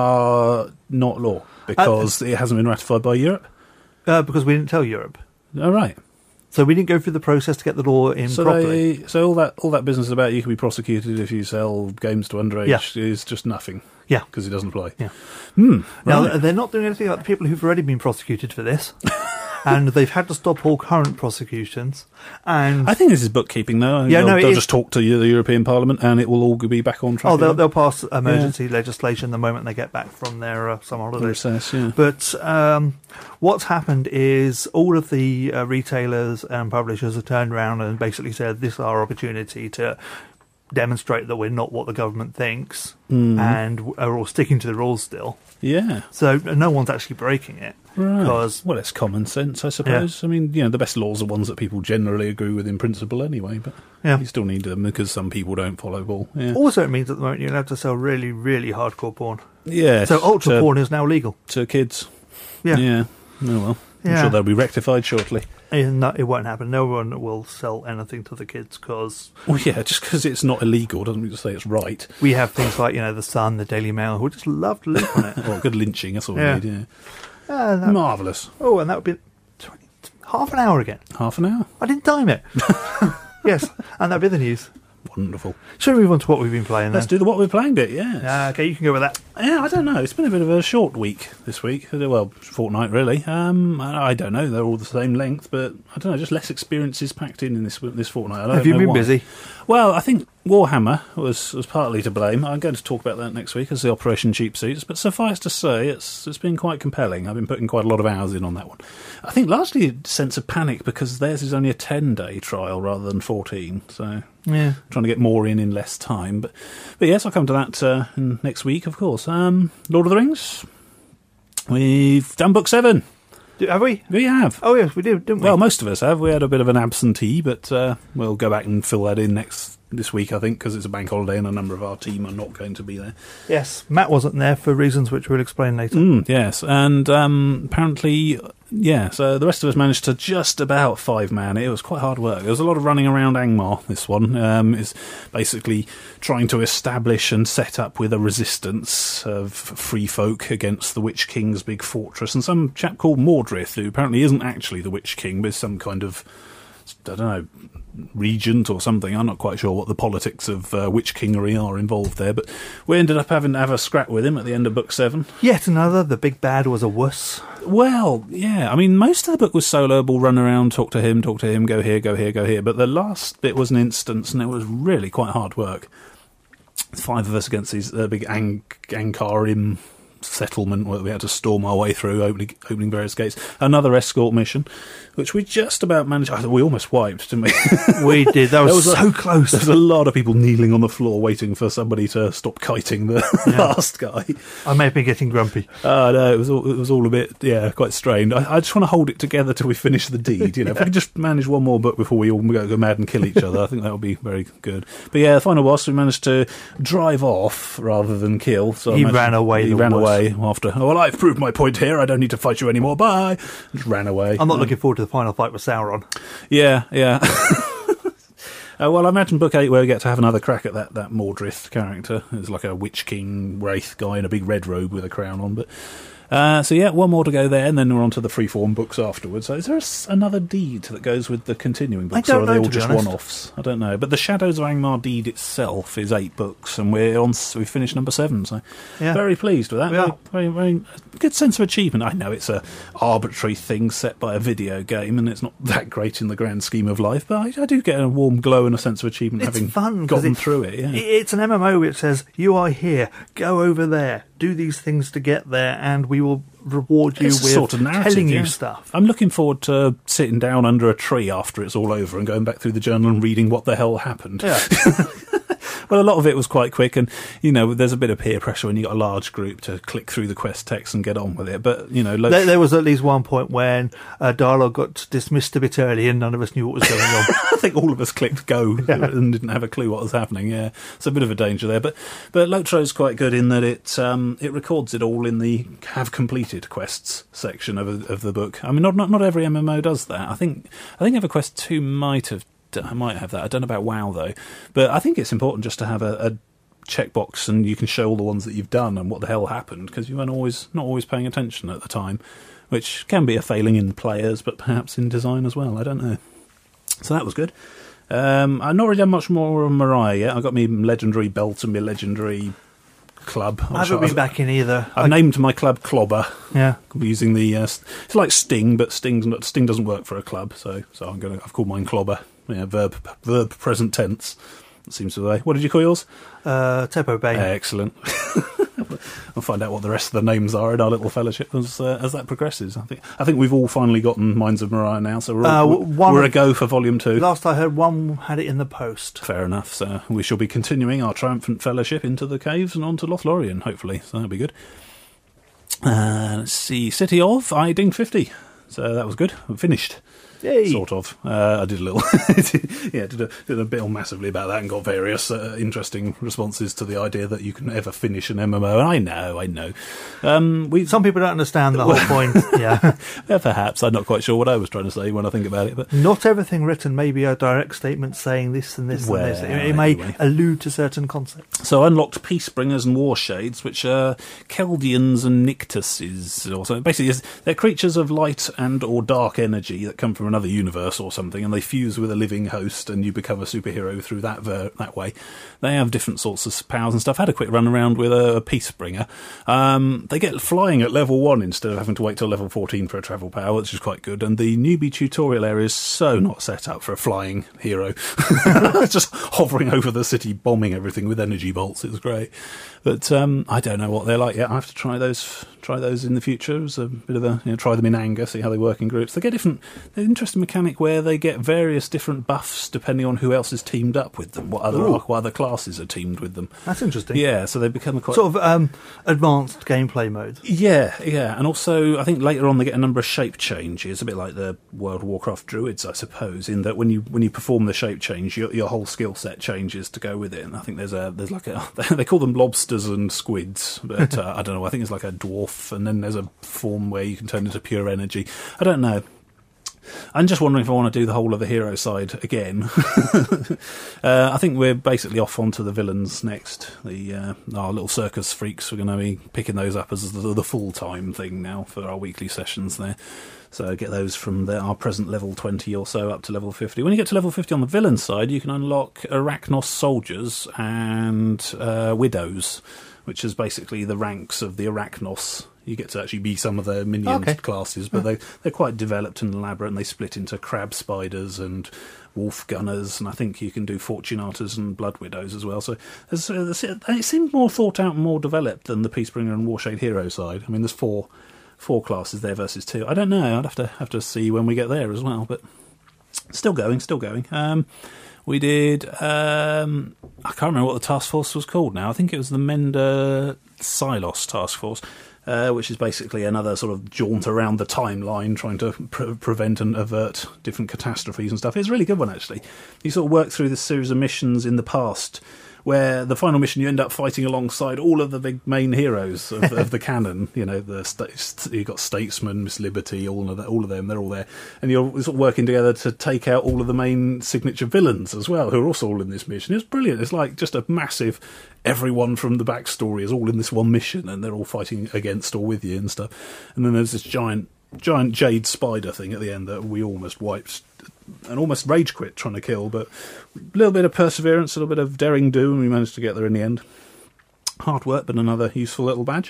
are not law because it hasn't been ratified by Europe? Because we didn't tell Europe. Oh, right. So we didn't go through the process to get the law in properly. So all that business about you can be prosecuted if you sell games to underage is just nothing. Yeah. Because it doesn't apply. Yeah. Right. Now, they're not doing anything about the people who've already been prosecuted for this. And they've had to stop all current prosecutions. And I think this is bookkeeping, though. They'll just talk to the European Parliament, and it will all be back on track. Oh, they'll pass emergency legislation the moment they get back from their summer holidays. Recess, yeah. But what's happened is all of the retailers and publishers have turned around and basically said, "This is our opportunity to demonstrate that we're not what the government thinks, and are all sticking to the rules still." Yeah. So no one's actually breaking it. Right. Well, it's common sense, I suppose. Yeah. I mean, the best laws are ones that people generally agree with in principle anyway, but you still need them because some people don't follow ball. Yeah. Also, it means at the moment you're allowed to sell really, really hardcore porn. Yeah. So ultra porn is now legal. To kids. Yeah. Yeah. Oh, well. I'm sure they'll be rectified shortly. No, it won't happen. No one will sell anything to the kids because... Well, yeah, just because it's not illegal doesn't mean to say it's right. We have things like, The Sun, the Daily Mail, who just love to leak on it. Well, good lynching, that's all we need, yeah. Marvellous. Oh, and that would be half an hour again. Half an hour? I didn't time it. Yes, and that'd be the news. Wonderful. Shall we move on to what we've been playing then? Let's do the what we're playing bit, yeah. Okay, you can go with that. Yeah, I don't know. It's been a bit of a short week this week. Well, fortnight, really. I don't know. They're all the same length, but I don't know. Just less experiences packed in this fortnight. Have you been busy? Well, I think Warhammer was partly to blame. I'm going to talk about that next week as the Operation Cheap Seats, but suffice to say, it's been quite compelling. I've been putting quite a lot of hours in on that one. I think largely a sense of panic because theirs is only a 10-day trial rather than 14, so trying to get more in less time. But yes, I'll come to that next week, of course. Lord of the Rings? We've done book 7. Have we? We have. Oh, yes, we did, didn't we? Well, most of us have. We had a bit of an absentee, but we'll go back and fill that in this week, I think, because it's a bank holiday and a number of our team are not going to be there. Yes, Matt wasn't there for reasons which we'll explain later. Yes, and apparently, so the rest of us managed to just about 5-man. It was quite hard work. There was a lot of running around Angmar, this one. It's basically trying to establish and set up with a resistance of free folk against the Witch King's big fortress, and some chap called Mordrith, who apparently isn't actually the Witch King, but is some kind of, I don't know, regent or something. I'm not quite sure what the politics of Witch Kingery are involved there, but we ended up having to have a scrap with him at the end of book 7. Yet another, the big bad was a wuss. Well, yeah, I mean, most of the book was soloable, run around, talk to him, go here, go here, go here, but the last bit was an instance, and it was really quite hard work. 5 of us against these big Ankarim settlement where we had to storm our way through, opening various gates. Another escort mission, which we just about managed. We almost wiped, didn't we? We did. That was so close. There's a lot of people kneeling on the floor waiting for somebody to stop kiting the last guy. I may have been getting grumpy. No, it was all a bit, quite strained. I just want to hold it together till we finish the deed. If we could just manage one more book before we all go mad and kill each other, I think that would be very good. But the final boss, we managed to drive off rather than kill. So he ran away. He ran away after, I've proved my point here, I don't need to fight you anymore, bye. Just ran away. I'm not looking forward to the final fight with Sauron. Yeah. Well, I imagine book 8 where we get to have another crack at that Mordrith character. It's like a Witch King wraith guy in a big red robe with a crown on, but one more to go there, and then we're on to the freeform books afterwards. So is there another deed that goes with the continuing books, or are they all just one-offs? I don't know. But the Shadows of Angmar deed itself is 8 books, and we finished number 7, so very pleased with that. Yeah. Very, very good sense of achievement. I know it's a arbitrary thing set by a video game, and it's not that great in the grand scheme of life, but I do get a warm glow and a sense of achievement having gotten through it. Yeah. It's an MMO which says, you are here, go over there, do these things to get there, and we will reward you with sort of telling you stuff. I'm looking forward to sitting down under a tree after it's all over and going back through the journal and reading what the hell happened. Yeah. Well, a lot of it was quite quick, and there's a bit of peer pressure when you got a large group to click through the quest text and get on with it. But there was at least one point when dialogue got dismissed a bit early, and none of us knew what was going on. I think all of us clicked go and didn't have a clue what was happening. Yeah, it's a bit of a danger there, but Lotro's quite good in that it records it all in the have completed quests section of the book. I mean, not every MMO does that. I think EverQuest 2 might have that. I don't know about WoW though, but I think it's important just to have a checkbox, and you can show all the ones that you've done and what the hell happened, because you weren't not always paying attention at the time, which can be a failing in players, but perhaps in design as well. I don't know. So that was good. I've not really done much more on Mariah yet. I got me legendary belt and my legendary club. I haven't been back in either. I've named my club Clobber. Yeah, using the it's like Sting, but Sting doesn't work for a club, so I've called mine Clobber. Yeah, verb present tense. That seems to be. What did you call yours? Teppo Bane. Excellent. I'll find out what the rest of the names are in our little fellowship as that progresses. I think we've all finally gotten Minds of Mariah now, so we're a go for Volume 2. Last I heard, one had it in the post. Fair enough. So we shall be continuing our triumphant fellowship into the caves and on to Lothlorien, hopefully. So that'll be good. Let's see. City of Iding 50. So that was good. I'm finished. Yay. Sort of. I did a little, did a bit massively about that and got various interesting responses to the idea that you can ever finish an MMO. And I know. Some people don't understand the whole point. Yeah, perhaps. I'm not quite sure what I was trying to say when I think about it. But not everything written may be a direct statement saying this and this and this. It may allude to certain concepts. So I unlocked Peacebringers and Warshades, which are Chaldeans and Nyctuses. Also, basically, they're creatures of light and or dark energy that come from another universe or something, and they fuse with a living host, and you become a superhero through that way. They have different sorts of powers and stuff. I had a quick run around with a Peacebringer. They get flying at level 1 instead of having to wait till level 14 for a travel power, which is quite good. And the newbie tutorial area is so not set up for a flying hero. Just hovering over the city, bombing everything with energy bolts. It was great. But I don't know what they're like yet. I have to try those in the future. It's a bit of a try them in anger, see how they work in groups. They get different interesting mechanic where they get various different buffs depending on who else is teamed up with them, what other classes are teamed with them. That's interesting. Yeah, so they become quite... Sort of advanced gameplay mode. Yeah, and also I think later on they get a number of shape changes, a bit like the World of Warcraft druids, I suppose, in that when you perform the shape change, your whole skill set changes to go with it. And I think there's like a they call them lobsters and squids, but I don't know. I think it's like a dwarf, and then there's a form where you can turn into pure energy. I don't know. I'm just wondering if I want to do the whole of the hero side again. I think we're basically off onto the villains next. Our little circus freaks, we're going to be picking those up as the full-time thing now for our weekly sessions there. So get those from our present level 20 or so up to level 50. When you get to level 50 on the villain side, you can unlock Arachnos soldiers and widows, which is basically the ranks of the Arachnos. You get to actually be some of the minion classes, but they're quite developed and elaborate, and they split into crab spiders and wolf gunners, and I think you can do Fortunatas and blood widows as well. So it seems more thought out and more developed than the Peacebringer and Warshade hero side. I mean, there's four classes there versus 2. I don't know. I'd have to see when we get there as well, but still going. We did... I can't remember what the task force was called now. I think it was the Mender Silos task force, which is basically another sort of jaunt around the timeline, trying to prevent and avert different catastrophes and stuff. It's a really good one, actually. You sort of work through this series of missions in the past, where the final mission you end up fighting alongside all of the big main heroes of the canon. You know, you've got Statesman, Miss Liberty, all of them, they're all there. And you're sort of working together to take out all of the main signature villains as well, who are also all in this mission. It's brilliant. It's like just a massive... Everyone from the backstory is all in this one mission, and they're all fighting against or with you and stuff. And then there's this giant jade spider thing at the end that we almost wiped and almost rage quit trying to kill, but a little bit of perseverance, a little bit of daring do, and we managed to get there in the end. Hard work, but another useful little badge.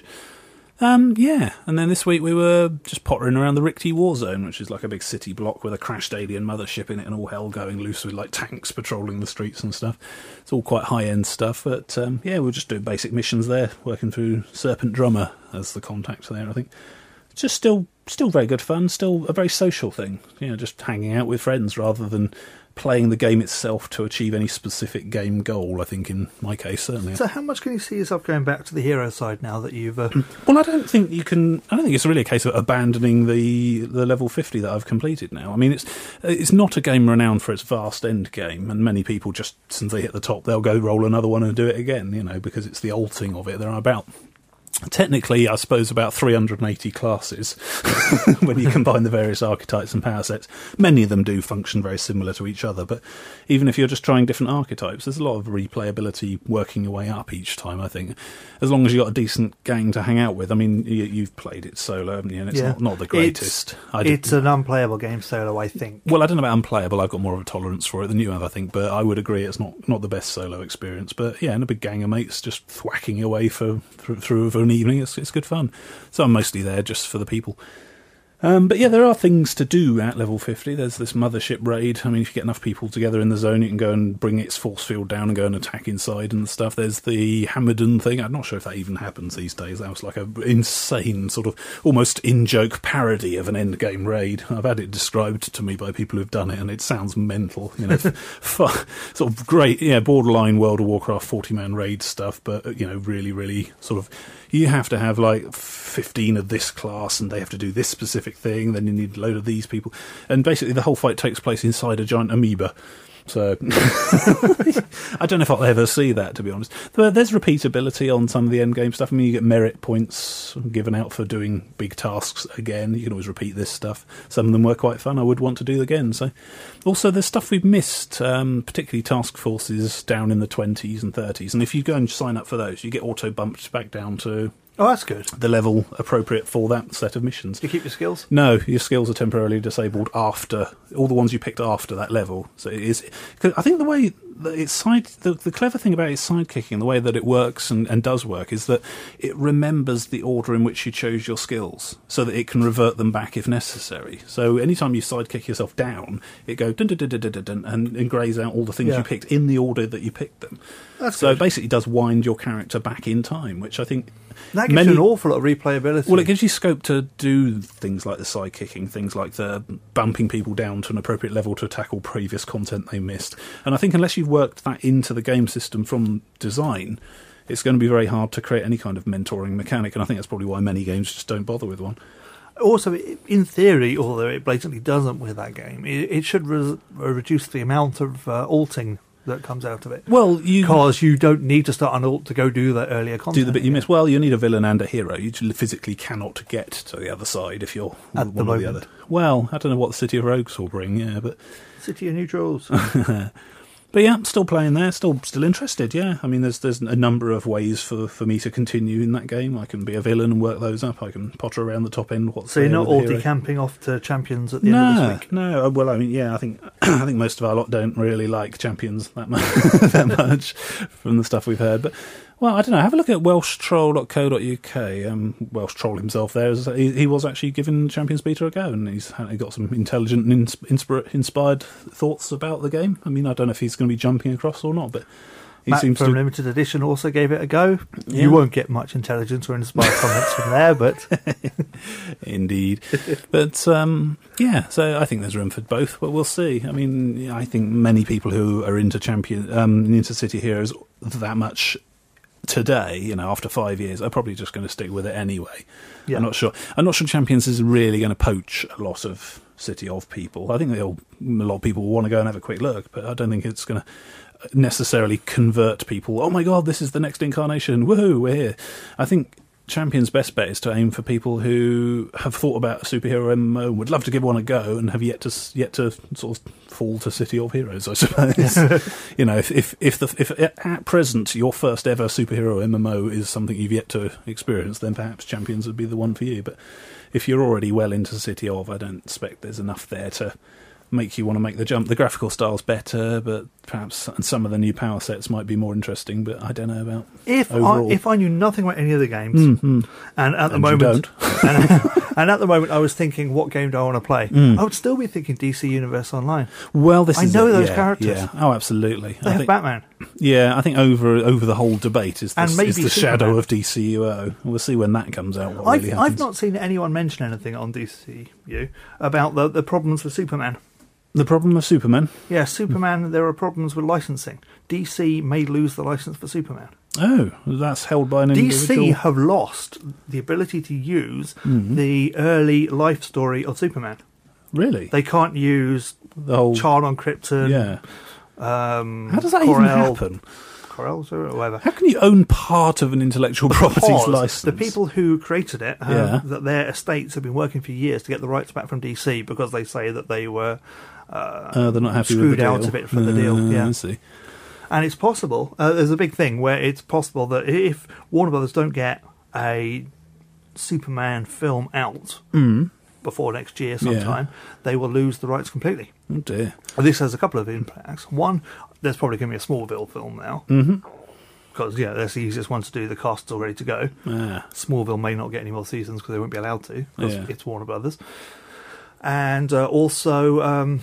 And then this week we were just pottering around the Rikti war zone, which is like a big city block with a crashed alien mothership in it and all hell going loose with like tanks patrolling the streets and stuff. It's all quite high-end stuff, but we're just doing basic missions there, working through Serpent Drummer as the contact there, I think. It's just still very good fun, still a very social thing, just hanging out with friends rather than playing the game itself to achieve any specific game goal, I think, in my case, certainly. So how much can you see yourself going back to the hero side now that you've... Well, I don't think it's really a case of abandoning the level 50 that I've completed now. I mean, it's not a game renowned for its vast end game, and many people just, since they hit the top, they'll go roll another one and do it again, because it's the alting of it. There are about... Technically, I suppose about 380 classes when you combine the various archetypes and power sets. Many of them do function very similar to each other, but even if you're just trying different archetypes, there's a lot of replayability working your way up each time, I think. As long as you've got a decent gang to hang out with. I mean, you've played it solo, haven't you? And it's not the greatest. It's an unplayable game solo, I think. Well, I don't know about unplayable. I've got more of a tolerance for it than you have, I think, but I would agree it's not the best solo experience. But yeah, and a big gang of mates just thwacking away through an evening, it's good fun. So I'm mostly there just for the people. But yeah, there are things to do at level 50. There's this mothership raid. I mean, if you get enough people together in the zone, you can go and bring its force field down and go and attack inside and stuff. There's the Hamadan thing. I'm not sure if that even happens these days. That was like an insane sort of almost in-joke parody of an endgame raid. I've had it described to me by people who've done it, and it sounds mental. Sort of great, borderline World of Warcraft 40-man raid stuff, but, really, really sort of... You have to have like 15 of this class and they have to do this specific thing, then you need a load of these people. And basically the whole fight takes place inside a giant amoeba. So I don't know if I'll ever see that, to be honest. But there's repeatability on some of the endgame stuff. I mean, you get merit points given out for doing big tasks again. You can always repeat this stuff. Some of them were quite fun. I would want to do again. So also there's stuff we've missed, particularly task forces down in the 20s and 30s. And if you go and sign up for those, you get auto-bumped back down to... Oh, that's good. The level appropriate for that set of missions. Do you keep your skills? No, your skills are temporarily disabled after all the ones you picked after that level. So it is. I think the way that the clever thing about its sidekicking, the way that it works and does work, is that it remembers the order in which you chose your skills, so that it can revert them back if necessary. So anytime you sidekick yourself down, it goes dun dun dun dun dun dun and grays out all the things you picked in the order that you picked them. So it basically does wind your character back in time, which I think... That gives you an awful lot of replayability. Well, it gives you scope to do things like the side-kicking, things like the bumping people down to an appropriate level to tackle previous content they missed. And I think unless you've worked that into the game system from design, it's going to be very hard to create any kind of mentoring mechanic, and I think that's probably why many games just don't bother with one. Also, in theory, although it blatantly doesn't with that game, it should reduce the amount of alting that comes out of it. Well, because you don't need to start an alt to go do that earlier content. Do the bit you miss. Well, you need a villain and a hero. You physically cannot get to the other side if you're one or the other. Well, I don't know what the City of Rogues will bring, but City of Neutrals. But yeah, still playing there, still interested, yeah. I mean, there's a number of ways for me to continue in that game. I can be a villain and work those up. I can potter around the top end. So you're not all decamping off to champions at the end of this week? No. Well, I mean, yeah, I think most of our lot don't really like champions that much, that much from the stuff we've heard. But, well, I don't know. Have a look at welshtroll.co.uk. Welsh Troll himself there, he was actually giving Champions Beta a go, and he's got some intelligent and inspired thoughts about the game. I mean, I don't know if he's going to be jumping across or not, but he Matt seems from Limited Edition also gave it a go. Yeah. You won't get much intelligence or inspired comments from there, but... Indeed. But, yeah, so I think there's room for both, but we'll see. I mean, I think many people who are into into City Heroes that much... today, after 5 years, are probably just going to stick with it anyway. Yeah. I'm not sure Champions is really going to poach a lot of City of people. I think a lot of people will want to go and have a quick look, but I don't think it's going to necessarily convert people. Oh my God, this is the next incarnation! Woohoo, we're here! I think Champions' best bet is to aim for people who have thought about a superhero MMO, would love to give one a go, and have yet to sort of fall to City of Heroes, I suppose. If at present your first ever superhero MMO is something you've yet to experience, then perhaps Champions would be the one for you. But if you're already well into City of, I don't expect there's enough there to make you want to make the jump. The graphical style's better, but perhaps some of the new power sets might be more interesting, but I don't know about overall. If I knew nothing about any of the games, and at the moment, and at the moment I was thinking, what game do I want to play? I would still be thinking DC Universe Online. Well, I know those characters. Yeah. Oh, absolutely. They have Batman. Yeah, I think over the whole debate is the shadow of DCUO. We'll see when that comes out. I've not seen anyone mention anything on DCU about the problems with Superman. The problem with Superman? Yeah, Superman, there are problems with licensing. DC may lose the license for Superman. Oh, that's held by an individual. DC have lost the ability to use the early life story of Superman. Really? They can't use the whole Child on Krypton. Yeah. How does that even happen? Or whatever. How can you own part of an intellectual property's license? The people who created it, that their estates have been working for years to get the rights back from DC because they say that they were they're not happy screwed with the out deal. of it for the deal. Yeah, I see. And it's possible. There's a big thing where it's possible that if Warner Brothers don't get a Superman film out before next year sometime, they will lose the rights completely. Oh dear. This has a couple of impacts. One, there's probably going to be a Smallville film now. Because, that's the easiest one to do. The cast's all ready to go. Smallville may not get any more seasons because they won't be allowed to, because it's Warner Brothers. And also,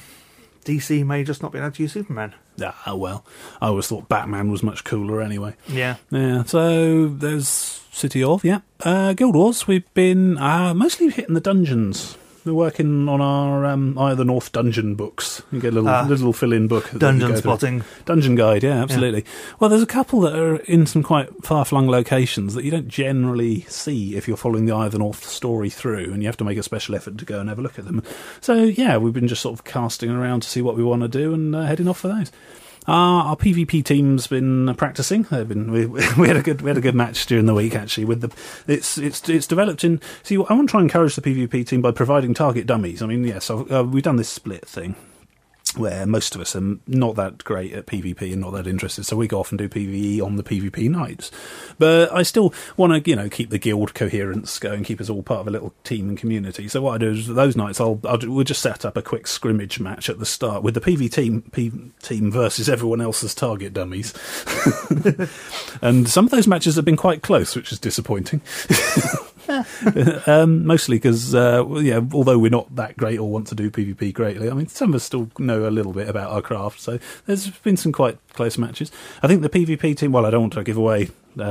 DC may just not be allowed to use Superman. Well, I always thought Batman was much cooler anyway. Yeah. So there's City of, Guild Wars, we've been mostly hitting the dungeons. We're working on our Eye of the North dungeon books. You get a little fill-in book. Dungeon spotting. Dungeon guide, yeah, absolutely. Yeah. Well, there's a couple that are in some quite far-flung locations that you don't generally see if you're following the Eye of the North story through, and you have to make a special effort to go and have a look at them. So, we've been just sort of casting around to see what we want to do and heading off for those. Our PvP team's been practicing. We had a good match during the week actually. It's developed in. See, I want to try and encourage the PvP team by providing target dummies. I mean, so we've done this split thing where most of us are not that great at PvP and not that interested, so we go off and do PvE on the PvP nights. But I still want to, keep the guild coherence going, keep us all part of a little team and community. So what I do is those nights we'll just set up a quick scrimmage match at the start with the PvP team versus everyone else's target dummies. And some of those matches have been quite close, which is disappointing. Mostly because, although we're not that great or want to do PvP greatly, I mean, some of us still know a little bit about our craft, so there's been some quite close matches. I think the PvP team, well, I don't want to give away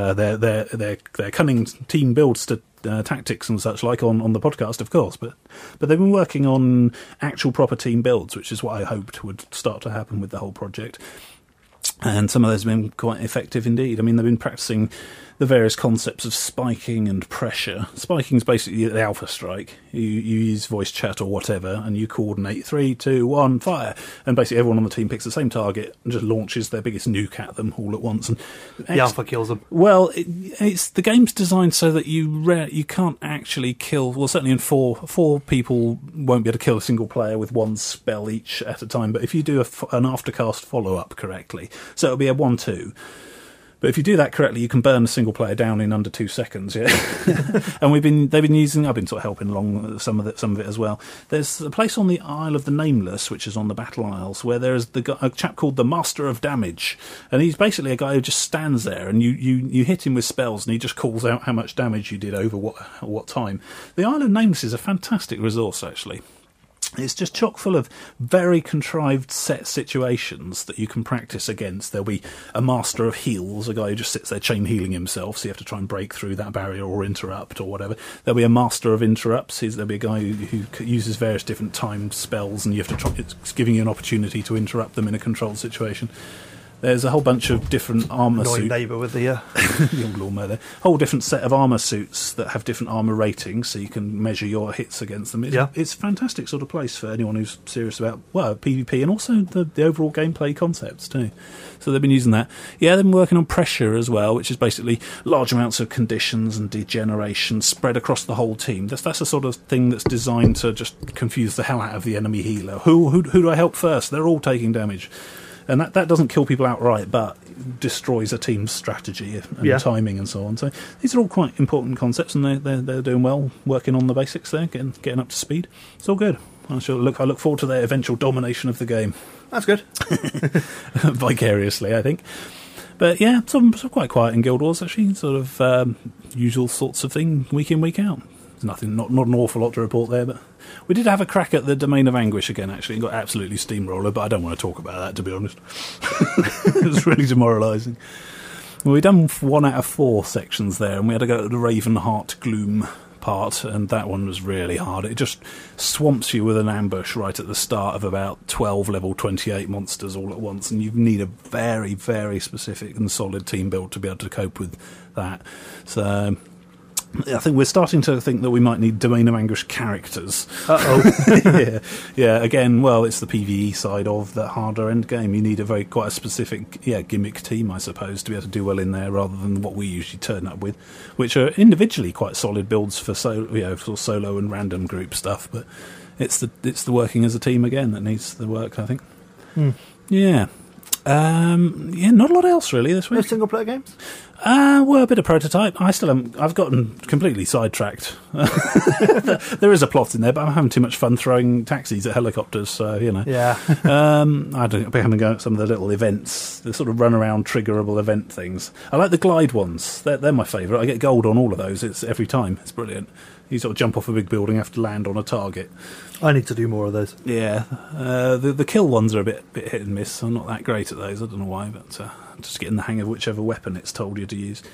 their cunning team builds to tactics and such like on the podcast, of course, but they've been working on actual proper team builds, which is what I hoped would start to happen with the whole project. And some of those have been quite effective indeed. I mean, they've been practicing the various concepts of spiking and pressure. Spiking is basically the alpha strike. You use voice chat or whatever, and you coordinate 3, 2, 1, fire. And basically everyone on the team picks the same target and just launches their biggest nuke at them all at once. And the alpha kills them. Well, it's the game's designed so that you can't actually kill. Well, certainly in four people won't be able to kill a single player with one spell each at a time. But if you do an aftercast follow-up correctly, so it'll be a 1-2. But if you do that correctly, you can burn a single player down in under 2 seconds. Yeah, and they've been using. I've been sort of helping along some of it as well. There's a place on the Isle of the Nameless, which is on the Battle Isles, where there's a chap called the Master of Damage, and he's basically a guy who just stands there, and you hit him with spells, and he just calls out how much damage you did over what time. The Isle of Nameless is a fantastic resource, actually. It's just chock full of very contrived set situations that you can practice against. There'll be a master of heals, a guy who just sits there chain healing himself, so you have to try and break through that barrier or interrupt or whatever. There'll be a master of interrupts. There'll be a guy who uses various different timed spells, and you have to try. It's giving you an opportunity to interrupt them in a controlled situation. There's a whole bunch of different armour suits. Neighbour with the old lawnmower there. Whole different set of armour suits that have different armour ratings, so you can measure your hits against them. It's a fantastic sort of place for anyone who's serious about PvP and also the overall gameplay concepts too. So they've been using that. Yeah, they've been working on pressure as well, which is basically large amounts of conditions and degeneration spread across the whole team. That's the sort of thing that's designed to just confuse the hell out of the enemy healer. Who do I help first? They're all taking damage. And that doesn't kill people outright, but destroys a team's strategy and timing and so on. So these are all quite important concepts, and they're doing well, working on the basics there, getting up to speed. It's all good. I look forward to their eventual domination of the game. That's good. Vicariously, I think. But yeah, some quite quiet in Guild Wars, actually. Sort of usual sorts of thing, week in, week out. There's nothing, not an awful lot to report there, but we did have a crack at the Domain of Anguish again, actually, and got absolutely steamroller, but I don't want to talk about that, to be honest. It was really demoralising. Well, we'd done 1 out of 4 sections there, and we had to go to the Ravenheart Gloom part, and that one was really hard. It just swamps you with an ambush right at the start of about 12 level 28 monsters all at once, and you need a very, very specific and solid team build to be able to cope with that. So I think we're starting to think that we might need Domain of Anguish characters. Uh-oh. Yeah. Again, well, it's the PvE side of the harder end game. You need quite a specific, gimmick team, I suppose, to be able to do well in there, rather than what we usually turn up with, which are individually quite solid builds for for solo and random group stuff. But it's the working as a team again that needs the work, I think. Yeah. Not a lot else really this week. No single player games? Well, a bit of Prototype. I've gotten completely sidetracked. There is a plot in there, but I'm having too much fun throwing taxis at helicopters, so, Yeah. I've been having a go at some of the little events, the sort of run-around triggerable event things. I like the glide ones. They're my favourite. I get gold on all of those. It's every time. It's brilliant. You sort of jump off a big building, have to land on a target. I need to do more of those. Yeah. The kill ones are a bit hit and miss. I'm not that great at those. I don't know why, but just getting the hang of whichever weapon it's told you to use.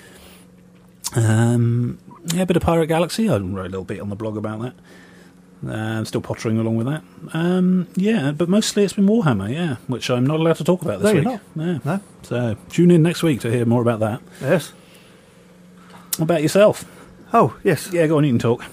A bit of Pirate Galaxy. I wrote a little bit on the blog about that. I'm still pottering along with that. But mostly it's been Warhammer, which I'm not allowed to talk about this week. You're not. No. So tune in next week to hear more about that. Yes. What about yourself? Oh, yes. Yeah, go on, you can talk.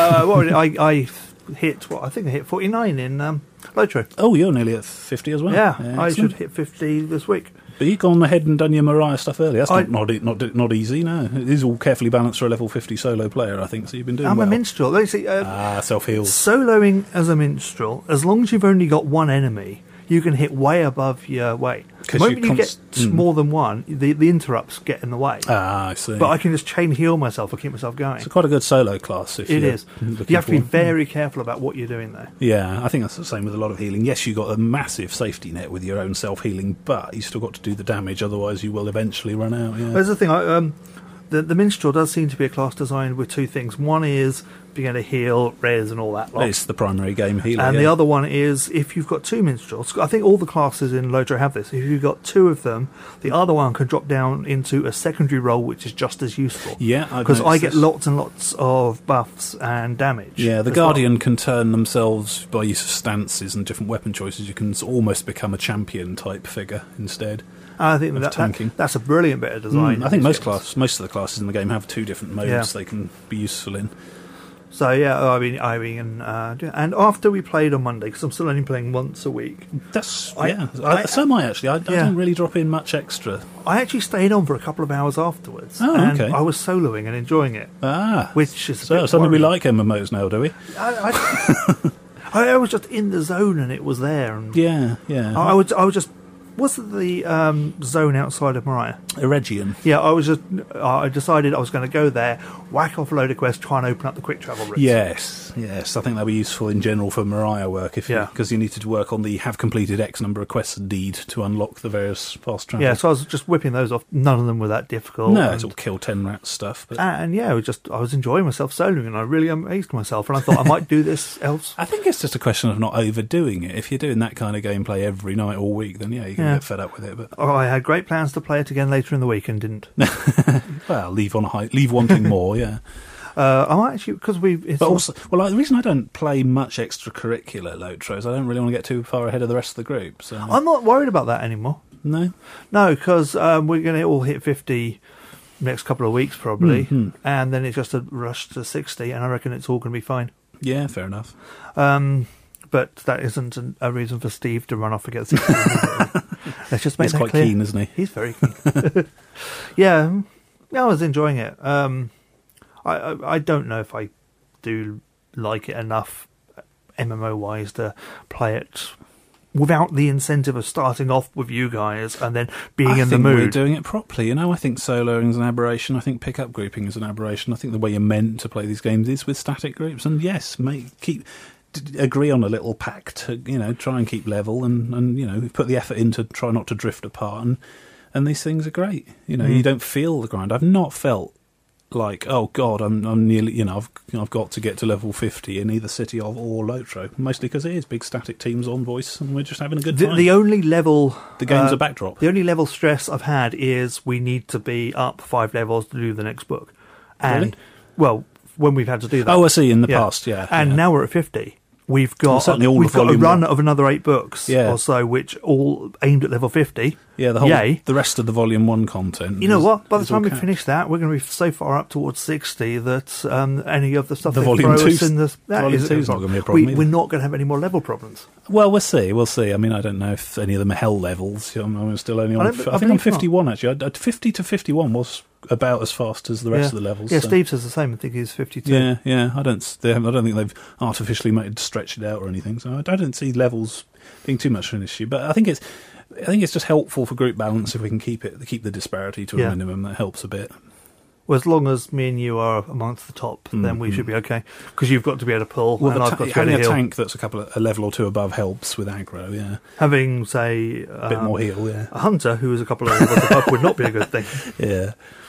I hit, I think I hit 49 in Lotro. Oh, you're nearly at 50 as well. Yeah, I should hit 50 this week. But you've gone ahead and done your Mariah stuff earlier. That's not easy, no. It is all carefully balanced for a level 50 solo player, I think, so you've been doing well. I'm a minstrel. Let me see. Self-heals. Soloing as a minstrel, as long as you've only got one enemy, you can hit way above your weight. The moment you get more than one, the interrupts get in the way. I see. But I can just chain heal myself or keep myself going. It's quite a good solo class. It is. You have to be very careful about what you're doing there. Yeah, I think that's the same with a lot of healing. Yes, you've got a massive safety net with your own self-healing, but you've still got to do the damage, otherwise you will eventually run out. Yeah. There's the thing, the minstrel does seem to be a class designed with two things. One is being able to heal, res, and all that lot. It's the primary game healer. And the other one is if you've got two minstrels. I think all the classes in Lotro have this. If you've got two of them, the other one can drop down into a secondary role, which is just as useful. Yeah, because I get lots and lots of buffs and damage. Yeah, the Guardian can turn themselves by use of stances and different weapon choices. You can almost become a champion type figure instead. I think that's a brilliant bit of design. I think most of the classes in the game have two different modes they can be useful in. So yeah, and after we played on Monday, because I'm still only playing once a week. So am I actually. I don't really drop in much extra. I actually stayed on for a couple of hours afterwards. Oh, okay. I was soloing and enjoying it. Which is something we like MMOs now, do we? I was just in the zone and it was there. And yeah. I was just. Was it the zone outside of Moria? Eregion. Yeah, I decided I was going to go there, whack off a load of quests, try and open up the quick travel routes. Yes. I think that'd be useful in general for Moria work, because you need to work on the have completed X number of quests deed to unlock the various fast travel. Yeah, so I was just whipping those off. None of them were that difficult. No, it's all kill 10 rats stuff. But. And I was enjoying myself soloing, and I really amazed myself, and I thought I might do this else. I think it's just a question of not overdoing it. If you're doing that kind of gameplay every night all week, then you can get fed up with it. But I had great plans to play it again later in the week and didn't. Well, leave wanting more. Yeah. I'm actually because the reason I don't play much extracurricular Lotro is I don't really want to get too far ahead of the rest of the group. So I'm not worried about that anymore. No, because we're going to all hit 50 next couple of weeks probably, and then it's just a rush to 60, and I reckon it's all going to be fine. Yeah, fair enough. But that isn't a reason for Steve to run off against 60. Let's just make that clear. He's quite keen, isn't he? He's very keen. Yeah, I was enjoying it. I don't know if I do like it enough MMO-wise to play it without the incentive of starting off with you guys and then being in the mood. We're doing it properly, I think soloing is an aberration. I think pick-up grouping is an aberration. I think the way you're meant to play these games is with static groups. And yes, agree on a little pact to, try and keep level and put the effort in to try not to drift apart. And these things are great. You don't feel the grind. I've not felt like, oh God, I'm nearly, I've got to get to level 50 in either City of or Lotro. Mostly because it is big static teams on voice, and we're just having a good time. The only level, the game's a backdrop. The only level stress I've had is we need to be up 5 levels to do the next book, and when we've had to do that. Oh, I see. In the past, yeah. And now we're at 50. We've got a run of another 8 books or so, which all aimed at level 50. Yeah, the rest of the Volume 1 content. You know what? By the time we finish that, we're going to be so far up towards 60 that any of the stuff the they Volume throw 2, us in the... Volume 2 is not going to be a problem. We're not going to have any more level problems. Well, we'll see. I mean, I don't know if any of them are hell levels. I'm still only on... I think I'm 51, actually. 50 to 51 was about as fast as the rest of the levels. Yeah, so. Steve says the same. I think he's 52. Yeah. I don't think they've artificially stretched it out or anything. So I don't see levels being too much of an issue. But I think it's just helpful for group balance if we can keep the disparity to a minimum. That helps a bit. Well, as long as me and you are amongst the top, then we should be okay. Because you've got to be able to pull, and I've got to be able to heal. Having a tank that's a level or two above helps with aggro, yeah. Having, say... a bit more heal, yeah. A hunter who is a couple of levels above would not be a good thing. Yeah.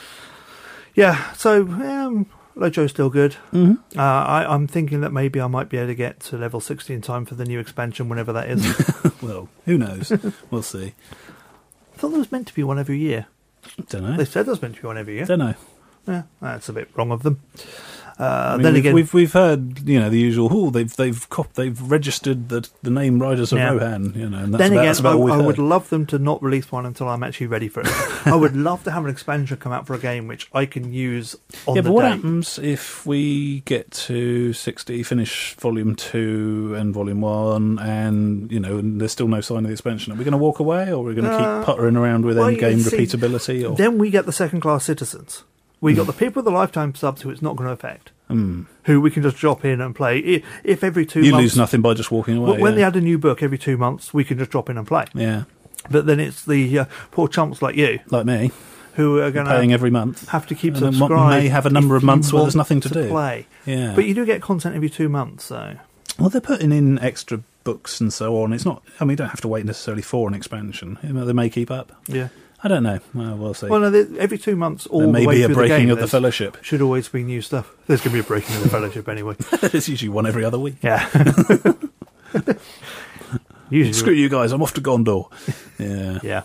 Yeah, so Lotro's still good. Mm-hmm. I'm thinking that maybe I might be able to get to level 60 in time for the new expansion, whenever that is. Well, who knows? We'll see. I thought there was meant to be one every year. Don't know. They said there was meant to be one every year. Don't know. Yeah, that's a bit wrong of them. Then again, we've heard the usual. Oh, they've registered the name Riders of Rohan. And that's about all we've heard. I would love them to not release one until I'm actually ready for it. I would love to have an expansion come out for a game which I can use on the day. Yeah, but what happens if we get to 60, finish Volume 2 and Volume 1, and and there's still no sign of the expansion? Are we going to walk away, or are we going to keep puttering around with end-game repeatability? Or? Then we get the second-class citizens. We got the people with the lifetime subs who it's not going to affect, who we can just drop in and play. If every 2 months... You lose nothing by just walking away. When they add a new book every 2 months, we can just drop in and play. Yeah. But then it's the poor chumps like you. Like me. Who are going to... Paying every month. Have to keep subscribed. May have a number of months where there's nothing to do. Play. Yeah. But you do get content every 2 months, so... Well, they're putting in extra books and so on. It's not... I mean, you don't have to wait necessarily for an expansion. They may keep up. Yeah. I don't know. We'll see. Well, no, every 2 months, all there may the way be a through breaking the game, of the Fellowship. Should always be new stuff. There's going to be a breaking of the Fellowship anyway. There's usually one every other week. Yeah. Usually. Screw you guys, I'm off to Gondor. Yeah. Yeah.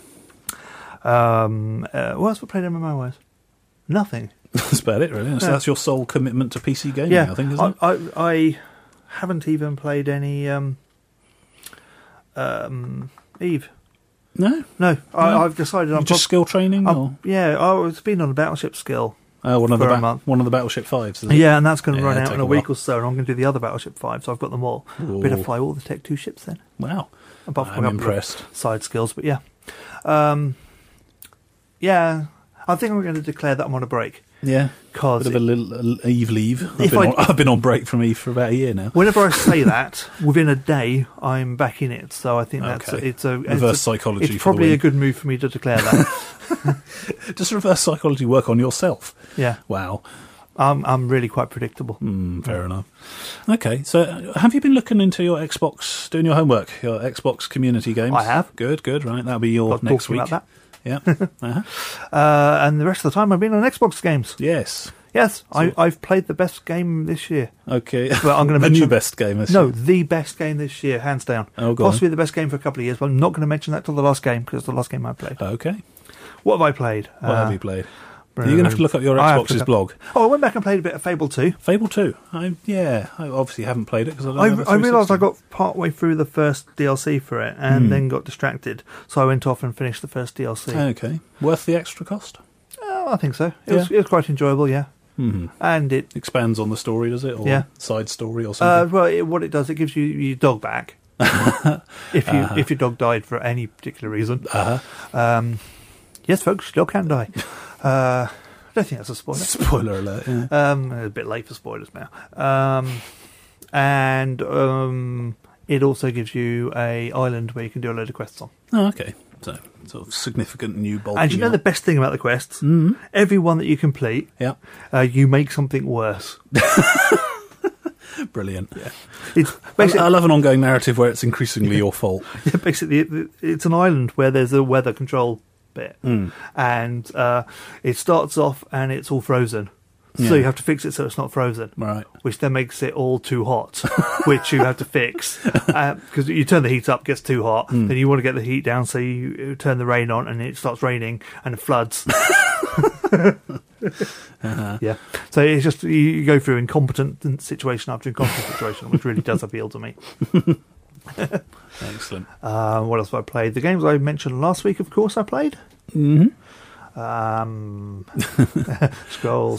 What else we played MMO-wise? Nothing. That's about it, really. So that's your sole commitment to PC gaming, Yeah. I think, isn't it? I haven't even played any Eve. No? No. I've decided I'm just skill training? Or? Yeah, it's been on a battleship skill. One of for a month. One of the Battleship 5s. Yeah, and that's going to run out take in a week or so, and I'm going to do the other Battleship 5, so I've got them all. Bit of fly all the Tech 2 ships then. Wow. Apart from I'm a couple impressed. of side skills, but yeah. Yeah, I think I'm going to declare that I'm on a break. Yeah. Cause bit of a little Eve leave. I've been on break from Eve for about a year now. Whenever I say that, within a day, I'm back in it. So I think it's a reverse psychology. It's probably a good move for me to declare that. Does reverse psychology work on yourself? Yeah. Wow. I'm really quite predictable. Fair enough. Okay, so have you been looking into your Xbox, doing your homework, your Xbox community games? I have. Good. Right, that'll be your next week. About that. Yeah. And the rest of the time I've been on Xbox games. Yes. Yes, I've played the best game this year. Okay. But I'm going to the mention new best game this year. No, the best game this year, hands down. Oh, go Possibly on. the best game for a couple of years, but I'm not going to mention that till the last game, because it's the last game I played. Okay. What have I played? What have you played? You're going to have to look up your Xbox's blog. Oh, I went back and played a bit of Fable 2. Fable 2? I obviously haven't played it because I realised I got part way through the first DLC for it and then got distracted. So I went off and finished the first DLC. Okay. Worth the extra cost? I think so. It was quite enjoyable, yeah. Mm-hmm. And it expands on the story, does it? Or yeah. Side story or something? What it does, it gives you your dog back. if your dog died for any particular reason. Yes, folks, your dog can die. I don't think that's a spoiler. Spoiler alert, yeah. A bit late for spoilers now. And it also gives you a island where you can do a load of quests on. Oh, okay. So, sort of significant new bulk. And you know the best thing about the quests? Every one that you complete, you make something worse. Brilliant. Yeah. It's basically, I love an ongoing narrative where it's increasingly your fault. Yeah, basically, it's an island where there's a weather control bit, and it starts off and it's all frozen. So you have to fix it so it's not frozen, right? Which then makes it all too hot, which you have to fix because you turn the heat up, gets too hot. Then you want to get the heat down, so you turn the rain on, and it starts raining and it floods. Yeah, so it's just you go through incompetent situation after incompetent situation, which really does appeal to me. Excellent. What else have I played? The games I mentioned last week, of course, I played. Scroll.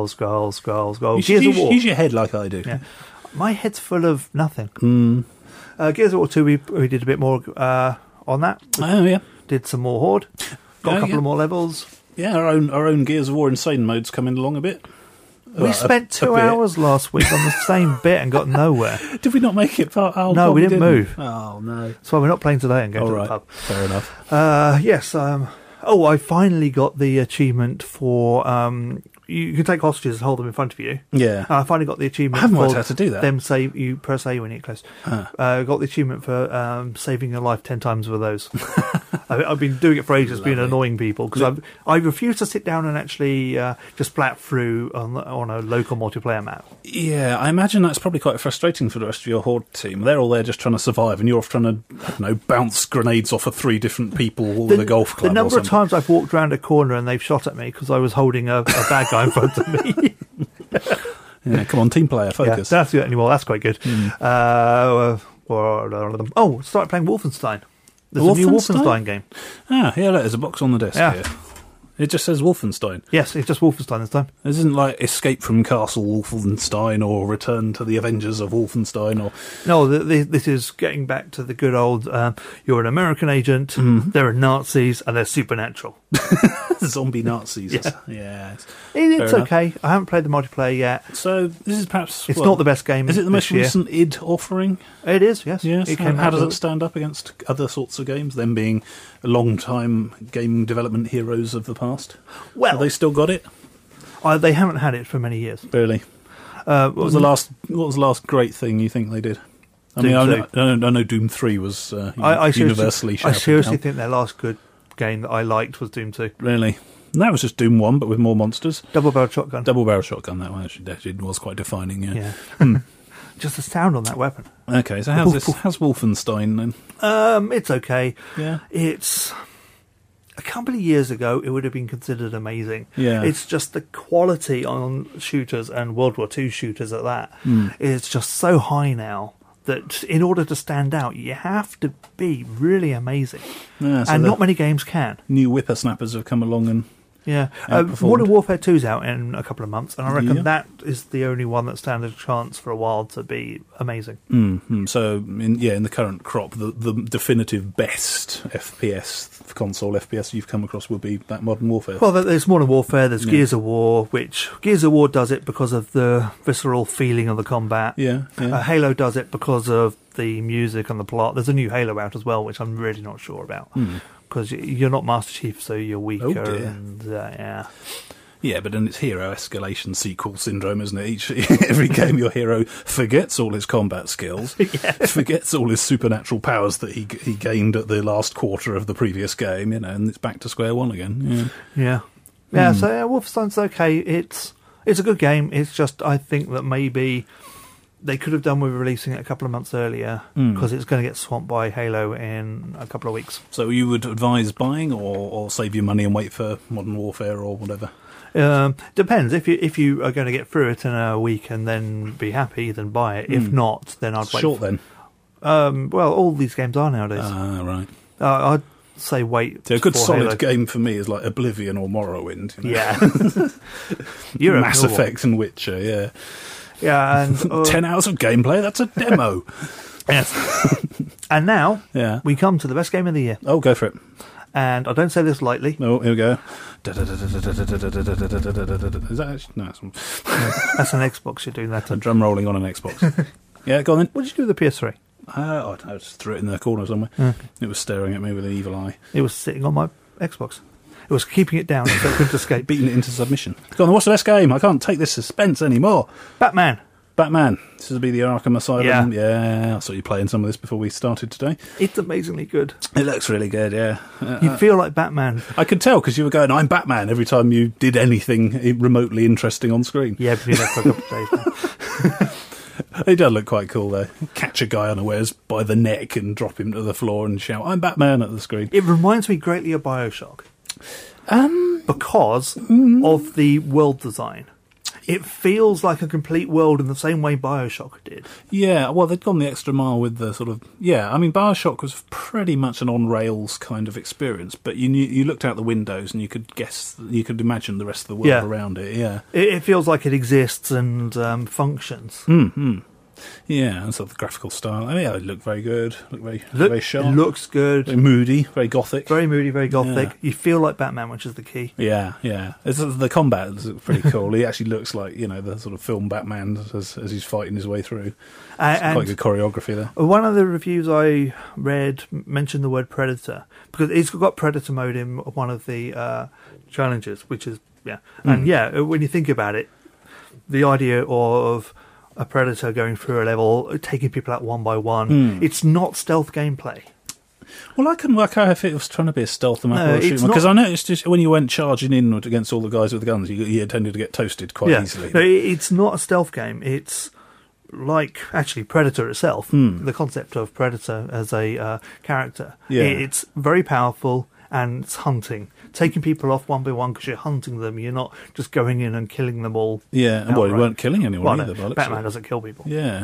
Use your head like I do. Yeah. My head's full of nothing. Gears of War 2, we did a bit more on that. Oh, yeah. Did some more Horde. Got a couple of more levels. Yeah, our own Gears of War Insane mode's coming along a bit. We spent 2 hours last week on the same bit and got nowhere. Did we not make it? No, we didn't move. Oh, no. So we're not playing today and going to the pub. Fair enough. Yes. I finally got the achievement for... you can take hostages and hold them in front of you. Yeah. I finally got the achievement. I haven't worked out how to do that. Them save you press A when you get close. Got the achievement for saving your life 10 times with those. I've been doing it for ages, being annoying people because I refuse to sit down and actually just plat through on a local multiplayer map. Yeah, I imagine that's probably quite frustrating for the rest of your Horde team. They're all there just trying to survive, and you're off trying to, I don't know, bounce grenades off of 3 different people with a golf club. The number of times I've walked around a corner and they've shot at me because I was holding a bad guy in front of me. Yeah, come on, team player, focus. Yeah, that's good anymore. That's quite good. Started playing Wolfenstein. There's a new Wolfenstein game. Ah, yeah, there's a box on the desk here. It just says Wolfenstein. Yes, it's just Wolfenstein this time. This isn't like Escape from Castle Wolfenstein or Return to the Avengers of Wolfenstein or... No, this is getting back to the good old, you're an American agent, there are Nazis, and they're supernatural. Zombie Nazis. Yeah. It's okay. I haven't played the multiplayer yet. So this is perhaps... It's not the best game. Is it the most recent id offering? It is, yes. Yes. How does it stand up against other sorts of games, them being long-time game development heroes of the past? Well, have they still got it? They haven't had it for many years. Really? What was the last great thing you think they did? I mean, I know Doom 3 was universally shouted. I seriously think their last good game that I liked was Doom 2. Really? And that was just Doom 1, but with more monsters. Double-barrel shotgun. Double-barrel shotgun, that one actually was quite defining, yeah. Just the sound on that weapon. Okay, so how's Wolfenstein then? It's okay. Yeah. It's... A couple of years ago, it would have been considered amazing. Yeah. It's just the quality on shooters, and World War II shooters at that, is just so high now that in order to stand out, you have to be really amazing. Yeah, so and not many games can. New whippersnappers have come along and... Yeah, Modern Warfare 2's out in a couple of months, and I reckon that is the only one that stands a chance for a while to be amazing. So, in the current crop, the definitive best FPS, console FPS you've come across would be that Modern Warfare. Well, there's Modern Warfare, there's Gears of War, which Gears of War does it because of the visceral feeling of the combat. Halo does it because of the music and the plot. There's a new Halo out as well, which I'm really not sure about. Because you're not Master Chief, so you're weaker. Oh dear. And yeah, but then it's hero escalation sequel syndrome, isn't it? Every game your hero forgets all his combat skills, forgets all his supernatural powers that he gained at the last quarter of the previous game, and it's back to square one again. So Wolfenstein's okay. It's a good game. It's just, I think that maybe they could have done with releasing it a couple of months earlier, because it's going to get swamped by Halo in a couple of weeks. So you would advise buying or save your money and wait for Modern Warfare or whatever? Depends. If you are going to get through it in a week and then be happy, then buy it. If not, then I'd wait. Short then? Well, all these games are nowadays. Right. I'd say wait. So a good solid Halo. game for me is like Oblivion or Morrowind. Yeah. You're Mass Effect and Witcher, yeah. Yeah, and 10 hours of gameplay, that's a demo. Yes. And now we come to the best game of the year. Oh, go for it. And I don't say this lightly. Oh, here we go. Is that actually... No, that's an Xbox you're doing that on. Drum rolling on an Xbox. Yeah, go on then. What did you do with the PS3? I just threw it in the corner somewhere. It was staring at me with an evil eye. It was sitting on my Xbox. It was keeping it down so it couldn't escape. Beating it into submission. Go on, what's the best game? I can't take this suspense anymore. Batman. This will be the Arkham Asylum. Yeah, I saw you playing some of this before we started today. It's amazingly good. It looks really good, yeah. You feel like Batman. I could tell because you were going, I'm Batman, every time you did anything remotely interesting on screen. Yeah, but you know, for a couple of days now. It does look quite cool, though. Catch a guy unawares by the neck and drop him to the floor and shout, I'm Batman, at the screen. It reminds me greatly of BioShock. Because of the world design. It feels like a complete world in the same way BioShock did. Yeah, well, they'd gone the extra mile with the sort of... Yeah, I mean, BioShock was pretty much an on-rails kind of experience, but you looked out the windows and you could imagine the rest of the world around it, yeah. It feels like it exists and functions. Yeah, and sort of the graphical style. I mean, it looked very good. Very sharp. It looks good. Very moody, very gothic. Very moody, very gothic. Yeah. You feel like Batman, which is the key. Yeah. The combat is pretty cool. He actually looks like, the sort of film Batman as he's fighting his way through. Quite good choreography there. One of the reviews I read mentioned the word Predator, because it's got Predator mode in one of the challenges, which is, And when you think about it, the idea of a Predator going through a level, taking people out one by one. It's not stealth gameplay. Well, I couldn't work out if it was trying to be a stealth map or a shooter, because I noticed just when you went charging in against all the guys with the guns, you tended to get toasted quite easily. No, it's not a stealth game. It's like, actually, Predator itself, the concept of Predator as a character. Yeah. It's very powerful, and it's hunting. Taking people off one by one because you're hunting them. You're not just going in and killing them all. Yeah, and well, you weren't killing anyone either. No, Batman doesn't kill people. Yeah.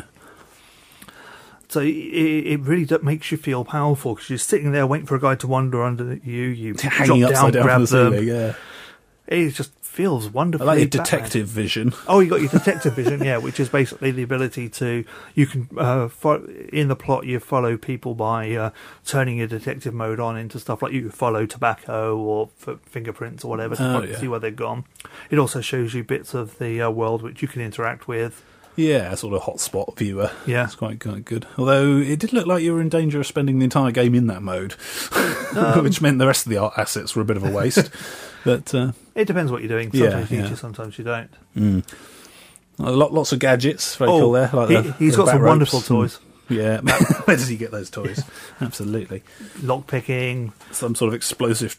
So it really makes you feel powerful because you're sitting there waiting for a guy to wander under you. You hanging drop upside down grab the them. ceiling, yeah. It just feels wonderful. I like your detective vision. Oh, you got your detective vision, yeah, which is basically the ability to, you can, in the plot, you follow people by turning your detective mode on into stuff like you follow tobacco or fingerprints or whatever to see where they've gone. It also shows you bits of the world which you can interact with. Yeah, sort of hotspot viewer. Yeah. It's quite good. Although it did look like you were in danger of spending the entire game in that mode, which meant the rest of the assets were a bit of a waste. But it depends what you're doing. Sometimes you need to, sometimes you don't. Lots of gadgets. Very cool there. Like he's got some wonderful toys. Yeah, where does he get those toys? Absolutely. Lockpicking. Some sort of explosive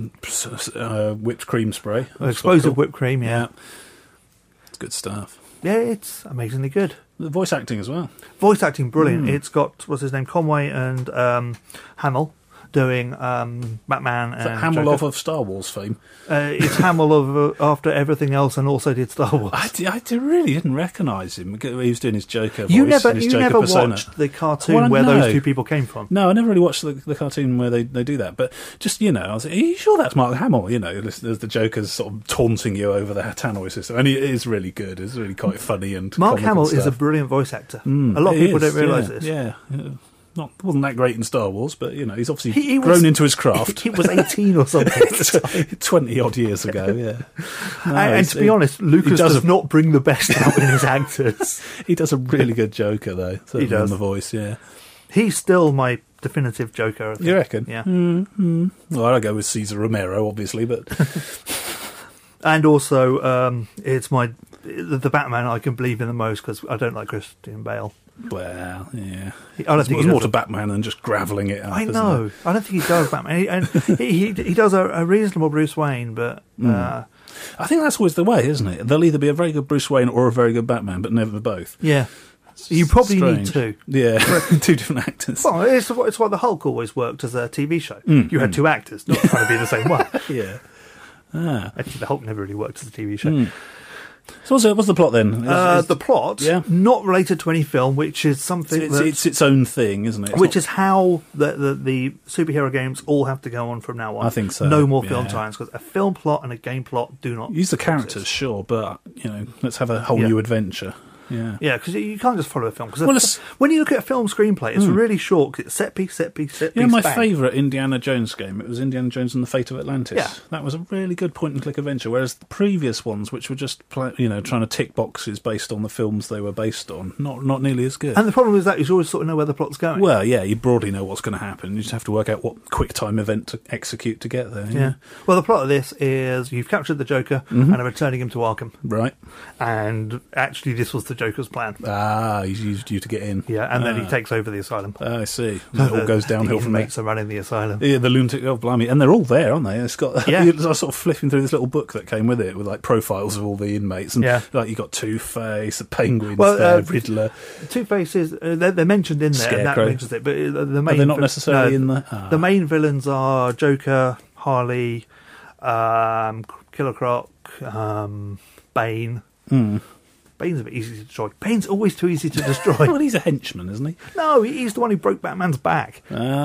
whipped cream spray. Explosive whipped cream, yeah. It's good stuff. Yeah, it's amazingly good. The voice acting as well. Voice acting, brilliant. It's got, what's his name, Conway and Hamill doing Batman and Hamill Joker. of Star Wars fame. It's Hamill of after everything else and also did Star Wars. I really didn't recognise him. He was doing his Joker voice. You Joker never persona. watched the cartoon where those two people came from? No, I never really watched the cartoon where they do that. But just, I was like, are you sure that's Mark Hamill? There's the Joker's sort of taunting you over the Tannoy system. And it is really good. It's really quite funny and Mark Hamill is a brilliant voice actor. A lot of people don't realise this. Yeah. Wasn't that great in Star Wars, but he's obviously grown into his craft. He was 18 or something at the time. 20 odd years ago, yeah. No, and to be honest, Lucas does not bring the best out in his actors. He does a really good Joker, though. He does. On the voice, yeah. He's still my definitive Joker, I think. You reckon? Yeah. Mm-hmm. Well, I'd go with Cesar Romero, obviously, but... And also, it's the Batman I can believe in the most because I don't like Christian Bale. Well, yeah. I don't think there's more to Batman than just gravelling it up. I know. I don't think he does Batman. He does a reasonable Bruce Wayne, but I think that's always the way, isn't it? There'll either be a very good Bruce Wayne or a very good Batman, but never both. Yeah. You probably need two. Yeah, two different actors. Well, it's why the Hulk always worked as a TV show. You had two actors, not trying to be the same one. Yeah. Actually, the Hulk never really worked as a TV show. So what's the plot then? The plot, not related to any film, which is something it's its own thing, isn't it? Is how the superhero games all have to go on from now on. I think so. No more film tie-ins, because a film plot and a game plot do not use the characters, sure, but let's have a whole new adventure. Yeah, because you can't just follow a film. Because when you look at a film screenplay, it's really short. It's set piece. My favourite Indiana Jones game, it was Indiana Jones and the Fate of Atlantis. Yeah. That was a really good point-and-click adventure, whereas the previous ones, which were just trying to tick boxes based on the films they were based on, not nearly as good. And the problem is that you always sort of know where the plot's going. Well, yeah, you broadly know what's going to happen. You just have to work out what quick-time event to execute to get there. Yeah. Well, the plot of this is you've captured the Joker and are returning him to Arkham. Right. And actually, this was the Joker's plan. He's used you to get in. Yeah, and then he takes over the asylum. I see. It all goes downhill from there. The inmates are running the asylum. Yeah, the lunatic, blimey. And they're all there, aren't they? It's got. I was sort of flipping through this little book that came with it, with like profiles of all the inmates. And you got Two-Face, the Penguin, Riddler. Two-Face is, they're mentioned in there. Scarecrow. That mentions it, but the main. They're not necessarily in the. The main villains are Joker, Harley, Killer Croc, Bane. Bane's a bit easy to destroy. Bane's always too easy to destroy. Well, he's a henchman, isn't he? No, he's the one who broke Batman's back.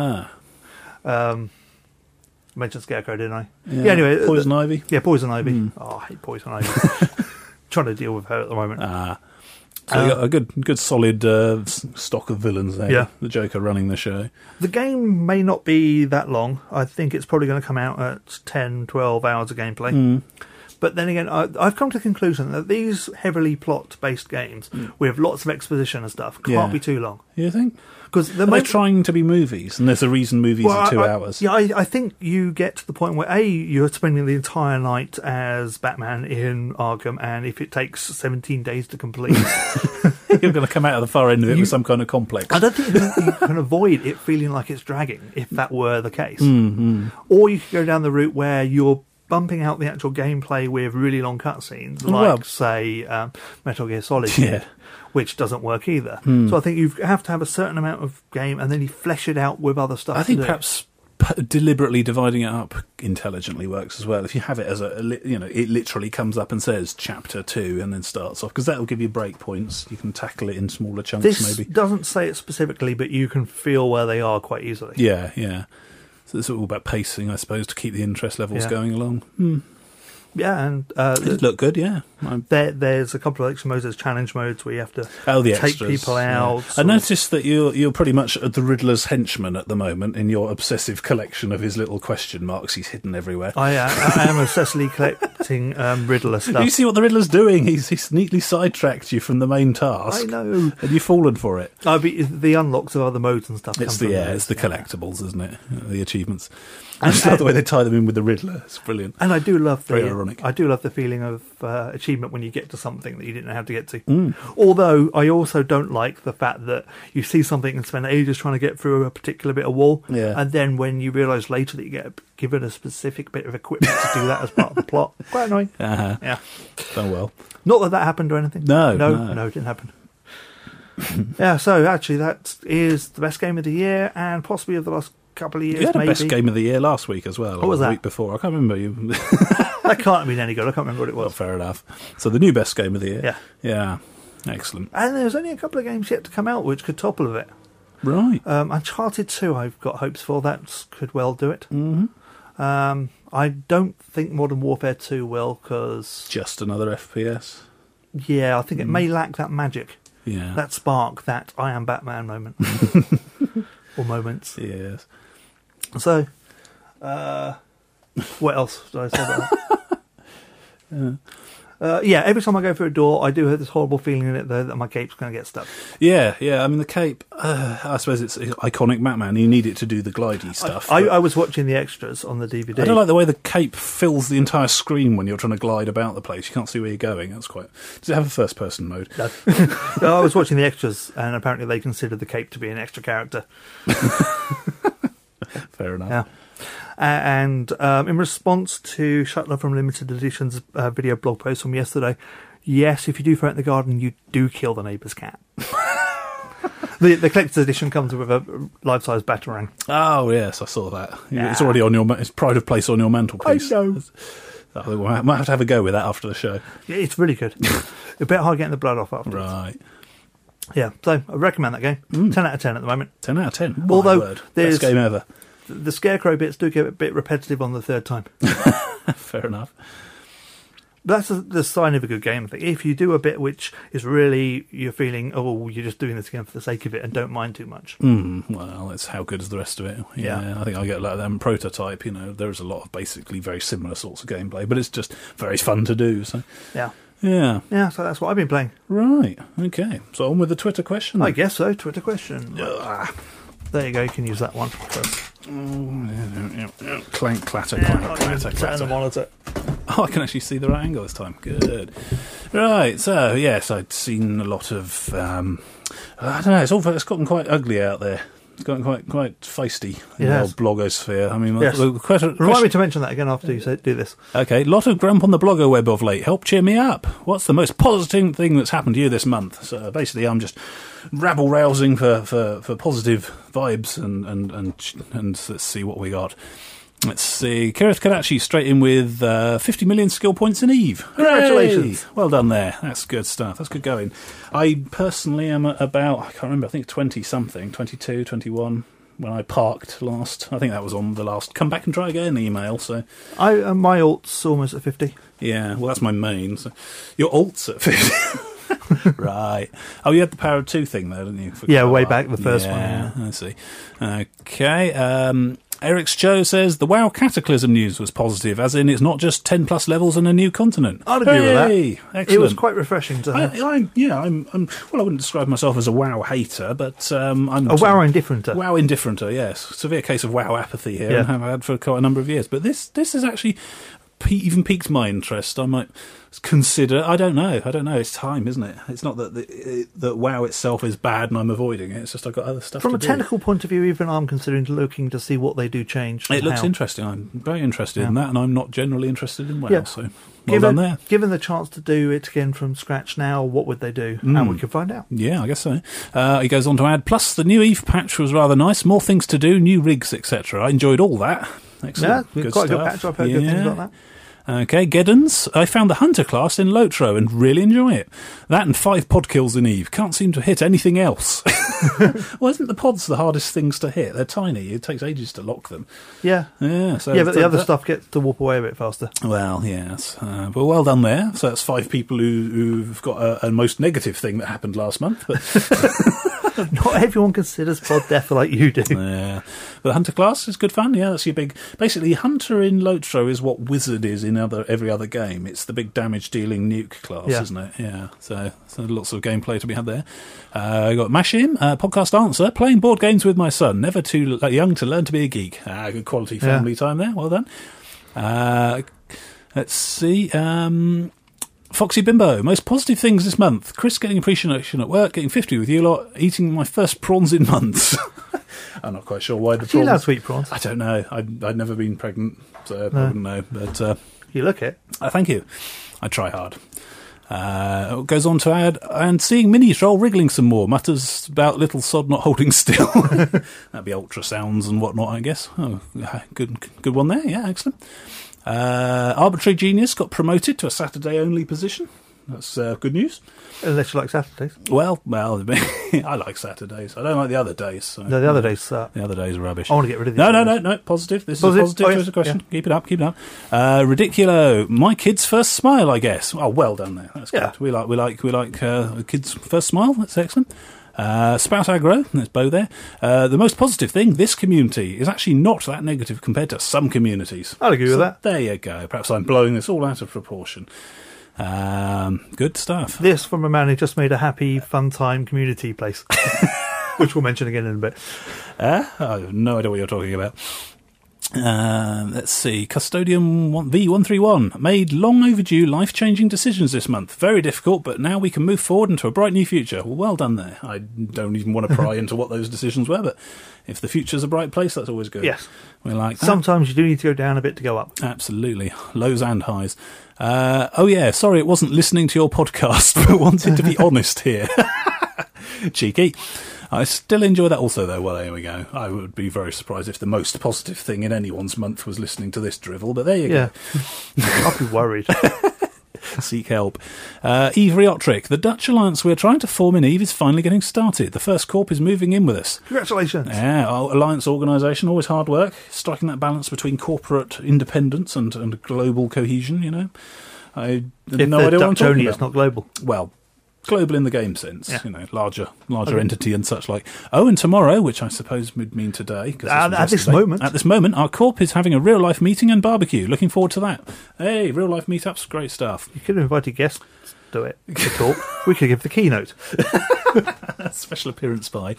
Mentioned Scarecrow, didn't I? Yeah, anyway. Poison Ivy? Yeah, Poison Ivy. Oh, I hate Poison Ivy. Trying to deal with her at the moment. So you got a good solid stock of villains there. Yeah. The Joker running the show. The game may not be that long. I think it's probably going to come out at 10, 12 hours of gameplay. But then again, I've come to the conclusion that these heavily plot-based games with lots of exposition and stuff can't be too long. You think? Because they're trying to be movies, and there's a reason movies are 2 hours. Yeah, I think you get to the point where you're spending the entire night as Batman in Arkham, and if it takes 17 days to complete, you're going to come out of the far end of it with some kind of complex. I don't think you can avoid it feeling like it's dragging, if that were the case. Or you could go down the route where you're bumping out the actual gameplay with really long cutscenes, say, Metal Gear Solid did, which doesn't work either. So I think you have to have a certain amount of game, and then you flesh it out with other stuff. I think perhaps deliberately dividing it up intelligently works as well. If you have it as it literally comes up and says Chapter 2 and then starts off, because that will give you break points. You can tackle it in smaller chunks. This maybe doesn't say it specifically, but you can feel where they are quite easily. Yeah. So it's all about pacing, I suppose, to keep the interest levels going along. Yeah, and it looked good. Yeah, there's a couple of extra modes. There's challenge modes where you have to take extras, people out. I noticed that you're pretty much the Riddler's henchman at the moment in your obsessive collection of his little question marks he's hidden everywhere. I am obsessively collecting Riddler stuff. You see what the Riddler's doing? He's neatly sidetracked you from the main task. I know, and you've fallen for it. The unlocks of other modes and stuff. It's the collectibles, isn't it? The achievements. I just love the way they tie them in with the Riddler. It's brilliant. And I do love very ironic. I do love the feeling of achievement achievement when you get to something that you didn't know how to get to. Although I also don't like the fact that you see something and spend ages trying to get through a particular bit of wall, and then when you realise later that you get given a specific bit of equipment to do that as part of the plot, quite annoying. Yeah. Oh well. Not that happened or anything. No, it didn't happen. Yeah, so actually that is the best game of the year and possibly of the last couple of years. You had maybe. a best game of the year last week as well. What was the that? Week before. I can't remember. You. That can't have been any good. I can't remember what it was. Well, fair enough. So the new best game of the year. Yeah. Yeah. Excellent. And there's only a couple of games yet to come out which could topple it. Right. Uncharted 2 I've got hopes for. That could well do it. Mm-hmm. I don't think Modern Warfare 2 will, because... Just another FPS? Yeah, I think it may lack that magic. Yeah. That spark, that I am Batman moment. Or moments. Yes. So, what else did I say about that? Yeah, every time I go through a door, I do have this horrible feeling in it, though, that my cape's going to get stuck. Yeah. I mean, the cape, I suppose it's iconic Batman. You need it to do the glidey stuff. I was watching the extras on the DVD. I don't like the way the cape fills the entire screen when you're trying to glide about the place. You can't see where you're going. That's quite... Does it have a first-person mode? No. I was watching the extras, and apparently they consider the cape to be an extra character. Fair enough. Yeah. And in response to Shuttler from Limited Edition's video blog post from yesterday, yes, if you do throw it in the garden, you do kill the neighbour's cat. The collector's edition comes with a life-size Batarang. Oh, yes, I saw that. Yeah. It's already on your... It's pride of place on your mantelpiece. I know. I might have to have a go with that after the show. Yeah, it's really good. It's a bit hard getting the blood off afterwards. Right. Yeah, so I recommend that game. 10 out of 10 at the moment. 10 out of 10. Although best game ever. The Scarecrow bits do get a bit repetitive on the third time. Fair enough. But that's the sign of a good game. I think if you do a bit which is really, you're feeling, oh, you're just doing this again for the sake of it and don't mind too much. Well, it's how good is the rest of it. Yeah. I think I get like them Prototype, there's a lot of basically very similar sorts of gameplay, but it's just very fun to do. So Yeah. Yeah, so that's what I've been playing. Right, okay. So on with the Twitter question. I guess so, Twitter question. There you go, you can use that one first. Clank, clatter, clank, clatter, Turn the monitor. Oh, I can actually see the right angle this time. Good. Right, so, yes, I'd seen a lot of... I don't know, it's gotten quite ugly out there. It's gotten quite feisty in the old blogosphere. I mean, yes. Remind me to mention that again after you do this. Okay, lot of grump on the blogger web of late. Help cheer me up. What's the most positive thing that's happened to you this month? So basically, I'm just rabble-rousing for positive vibes and let's see what we got. Let's see. Kirith Kadachi straight in with 50 million skill points in EVE. Congratulations. Hooray! Well done there. That's good stuff. That's good going. I personally am at about, I can't remember, I think 20-something, 22, 21, when I parked last. I think that was on the last come back and try again email. So my alt's almost at 50. Yeah, well, that's my main. So your alt's at 50. Right. Oh, you had the Power of 2 thing there, didn't you? Yeah, way back the first one. Yeah, I see. Okay. Eric's Joe says the WoW Cataclysm news was positive, as in it's not just 10 plus levels and a new continent. I'd agree with that. Excellent. It was quite refreshing to have. I'm well, I wouldn't describe myself as a WoW hater, but I'm a WoW indifferenter. WoW indifferenter, yes. Severe case of WoW apathy here, and have had for quite a number of years. But this has actually even piqued my interest. I might consider. I don't know. It's time, isn't it? It's not that WoW itself is bad and I'm avoiding it. It's just I've got other stuff. From a technical point of view, even I'm considering looking to see what they do change. It looks interesting. I'm very interested in that, and I'm not generally interested in WoW. So well done there. Given the chance to do it again from scratch now, what would they do? And we can find out. Yeah, I guess so. He goes on to add, plus the new EVE patch was rather nice. More things to do, new rigs, etc. I enjoyed all that. Excellent. Yeah, quite a good patch. I've heard good things about that. Okay, Geddons. I found the Hunter class in Lotro and really enjoy it. That and 5 pod kills in EVE. Can't seem to hit anything else. Well, isn't the pods the hardest things to hit? They're tiny. It takes ages to lock them. Yeah. Yeah, but the other stuff gets to warp away a bit faster. Well, yes. But well done there. So that's 5 people who've got a most negative thing that happened last month. But not everyone considers pod death like you do. Yeah. But the Hunter class is good fun. Yeah, that's your big... Basically, Hunter in Lotro is what Wizard is in every other game. It's the big damage-dealing nuke class, isn't it? Yeah. So lots of gameplay to be had there. I got Mashim, podcast answer, playing board games with my son. Never too young to learn to be a geek. Good quality family time there. Well done. Let's see. Foxy Bimbo, most positive things this month. Chris getting appreciation at work, getting 50 with you lot, eating my first prawns in months. I'm not quite sure why the prawns... Do you love sweet prawns? I don't know. I'd never been pregnant, so I wouldn't know. But you look it. Thank you. I try hard. Goes on to add, and seeing Mini Troll wriggling some more, mutters about little sod not holding still. That'd be ultrasounds and whatnot, I guess. Oh, good one there. Yeah, excellent. Arbitrary Genius got promoted to a Saturday-only position. That's good news. Unless you like Saturdays. Well, I like Saturdays. I don't like the other days. So. No, the other days suck. The other days are rubbish. I want to get rid of these. No. Positive. This is a positive question. Yeah. Keep it up. Ridiculo. My kid's first smile, I guess. Oh, well done there. That's good. We like a kid's first smile. That's excellent. Spout Aggro, there's Bo there. The most positive thing, this community is actually not that negative compared to some communities. I'll agree with that. There you go. Perhaps I'm blowing this all out of proportion. Good stuff. This from a man who just made a happy, fun time community place, which we'll mention again in a bit. I have no idea what you're talking about. Let's see. Custodian V131 made long overdue life-changing decisions this month. Very difficult, but now we can move forward into a bright new future. Well done there. I don't even want to pry into what those decisions were, but if the future's a bright place, that's always good. Yes. We like that. Sometimes you do need to go down a bit to go up. Absolutely. Lows and highs. Sorry it wasn't listening to your podcast, but wanted to be honest here. Cheeky. I still enjoy that also, though. Well, there we go. I would be very surprised if the most positive thing in anyone's month was listening to this drivel, but there you go. I'll be worried. Seek help. Eve Riotric, the Dutch alliance we're trying to form in Eve is finally getting started. The first corp is moving in with us. Congratulations. Yeah, our alliance organisation, always hard work, striking that balance between corporate independence and global cohesion, you know. I have no idea what I'm talking only, about. It's not global. Well, global in the game sense, you know, larger entity and such like. Oh, and tomorrow, which I suppose would mean today. At this moment, our corp is having a real-life meeting and barbecue. Looking forward to that. Hey, real-life meetups, great stuff. You could have invited guests to it to talk. We could give the keynote. Special appearance by.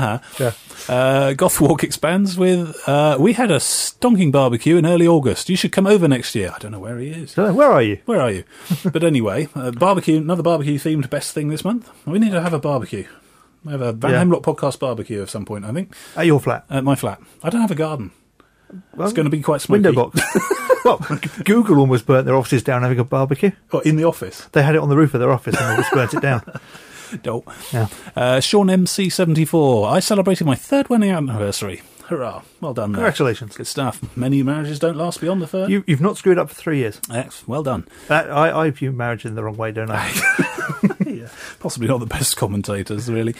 Gothwalk expands with, we had a stonking barbecue in early August. You should come over next year. I don't know where he is. Where are you? But anyway, another barbecue-themed best thing this month. We need to have a barbecue. We have a Van Hemlock podcast barbecue at some point, I think. At your flat? At my flat. I don't have a garden. Well, it's going to be quite smoky. Window box. Well, Google almost burnt their offices down having a barbecue. What, in the office? They had it on the roof of their office and almost burnt it down. Dope. Yeah. Sean MC74. I celebrated my third wedding anniversary. Hurrah. Well done there. Congratulations. Good stuff. Many marriages don't last beyond the third. You've not screwed up for 3 years. Well done. I view marriage in the wrong way, don't I? Yeah. Possibly not the best commentators, really.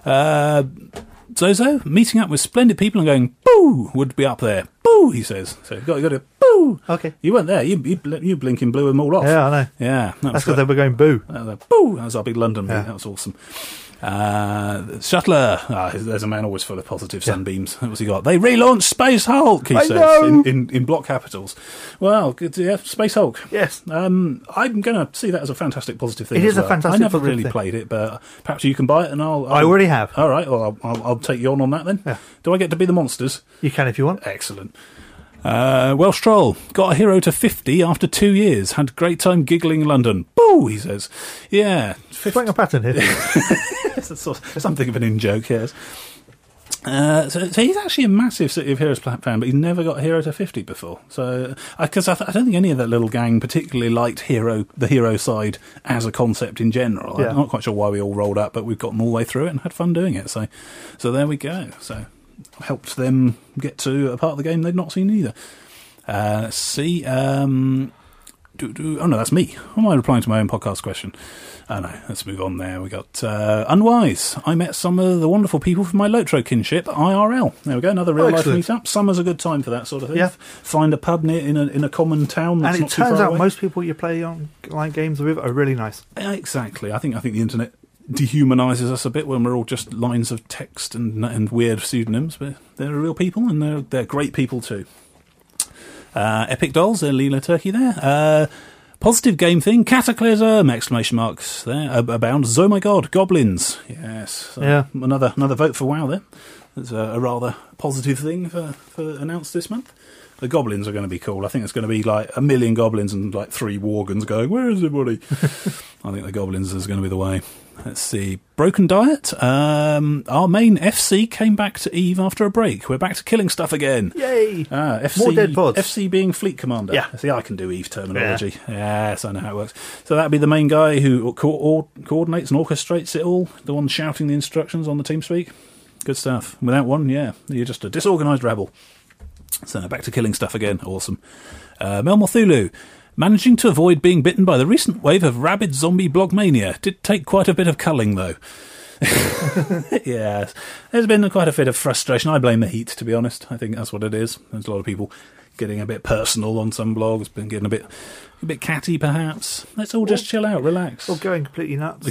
Zozo, meeting up with splendid people and going, boo, would be up there. Boo, he says. So you've got to boo. Okay. You weren't there. You blinking blew them all off. Yeah, I know. Yeah. That's because they were going boo. Boo. That was our big London meet. That was awesome. Shuttler. There's a man always full of positive sunbeams. What's he got? They relaunched Space Hulk, he says, in block capitals. Well, good. Yeah, Space Hulk. Yes. I'm going to see that as a fantastic positive thing. It is a fantastic. I never really played it, but perhaps you can buy it, and I'll I already have. All right. Well, I'll take you on that then. Yeah. Do I get to be the monsters? You can if you want. Excellent. Welsh Troll got a hero to 50 after 2 years. Had great time giggling in London. Boo, he says. Yeah. Playing a pattern here. Something of an in-joke, yes. So he's actually a massive City of Heroes fan, but he's never got a hero to 50 before. So, because I don't think any of that little gang particularly liked the hero side as a concept in general. Yeah. I'm not quite sure why we all rolled up, but we've gotten all the way through it and had fun doing it. So there we go. So helped them get to a part of the game they'd not seen either. Let's see. Oh no, that's me. Am I replying to my own podcast question? Oh no, let's move on there. We got Unwise. I met some of the wonderful people from my Lotro kinship, IRL. There we go, another real life meetup. Summer's a good time for that sort of thing. Yeah. Find a pub near in a common town that's and not too far away. And it turns out most people you play online games with are really nice. Exactly. I think the internet dehumanises us a bit when we're all just lines of text and weird pseudonyms, but they're real people and they're great people too. Epic Dolls, Leela Turkey there. Positive game thing, Cataclysm! Exclamation marks there abound. Oh my god, goblins! Yes, another vote for WoW there. That's a rather positive thing for announced this month. The goblins are going to be cool. I think it's going to be like 1 million goblins and like 3 Worgans going, where is everybody? I think the goblins is going to be the way. Let's see. Broken Diet. Our main FC came back to Eve after a break. We're back to killing stuff again. Yay! FC, more dead pods. FC being Fleet Commander. Yeah. See, I can do Eve terminology. Yeah. Yes, I know how it works. So that'd be the main guy who coordinates and orchestrates it all. The one shouting the instructions on the TeamSpeak. Good stuff. Without one, yeah, you're just a disorganised rebel. So back to killing stuff again. Awesome. Melmothulu. Managing to avoid being bitten by the recent wave of rabid zombie blogmania. Did take quite a bit of culling, though. Yes. There's been quite a bit of frustration. I blame the heat, to be honest. I think that's what it is. There's a lot of people getting a bit personal on some blogs, been getting a bit catty, perhaps. Let's all just chill out, relax. Or going completely nuts.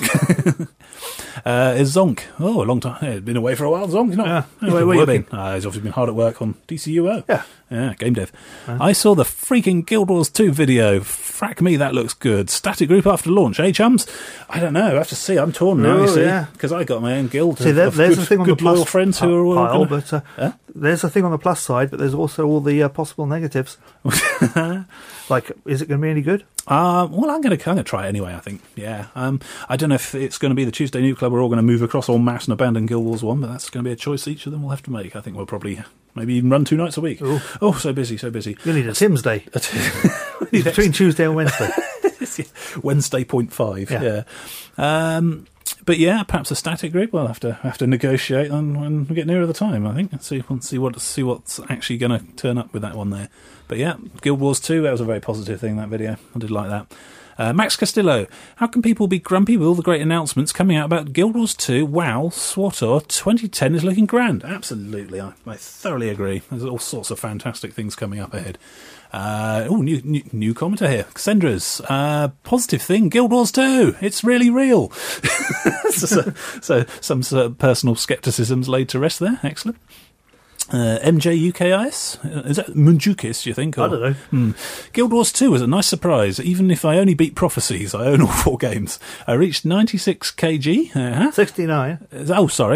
Is Zonk. Oh, a long time. Yeah, been away for a while, Zonk. Where you been? He's obviously been hard at work on DCUO. Yeah, game dev. I saw the freaking Guild Wars 2 video. Frack me, that looks good. Static group after launch, chums? I don't know. I have to see. I'm torn now, you see. Because I got my own guild of there's a thing on good the plus loyal friends who are all but there's a thing on the plus side, but there's also all the possible negatives. Like, is it going to be any good? Well, I'm going to try it anyway, I think. Yeah. I don't know if it's going to be the Tuesday New Club. We're all going to move across en masse and abandon Guild Wars 1, but that's going to be a choice each of them will have to make. I think we'll probably maybe even run 2 nights a week. Ooh. Oh, so busy. You need a Tim's day. Between Tuesday and Wednesday. Wednesday 0.5, yeah. But yeah, perhaps a static group. We'll have to negotiate when we get nearer the time. I think we'll see what's actually going to turn up with that one there. But yeah, Guild Wars 2. That was a very positive thing. That video, I did like that. Max Castillo, how can people be grumpy with all the great announcements coming out about Guild Wars 2? Wow, SWTOR 2010 is looking grand. Absolutely, I thoroughly agree. There's all sorts of fantastic things coming up ahead. New commenter here. Cassandra's positive thing. Guild Wars 2. It's really real. so some personal scepticisms laid to rest there. Excellent. MJ UKIS? Is that Munjukis, do you think? Or? I don't know. Guild Wars 2 was a nice surprise. Even if I only beat Prophecies, I own all 4 games. I reached 96 kg. 69. Oh, sorry.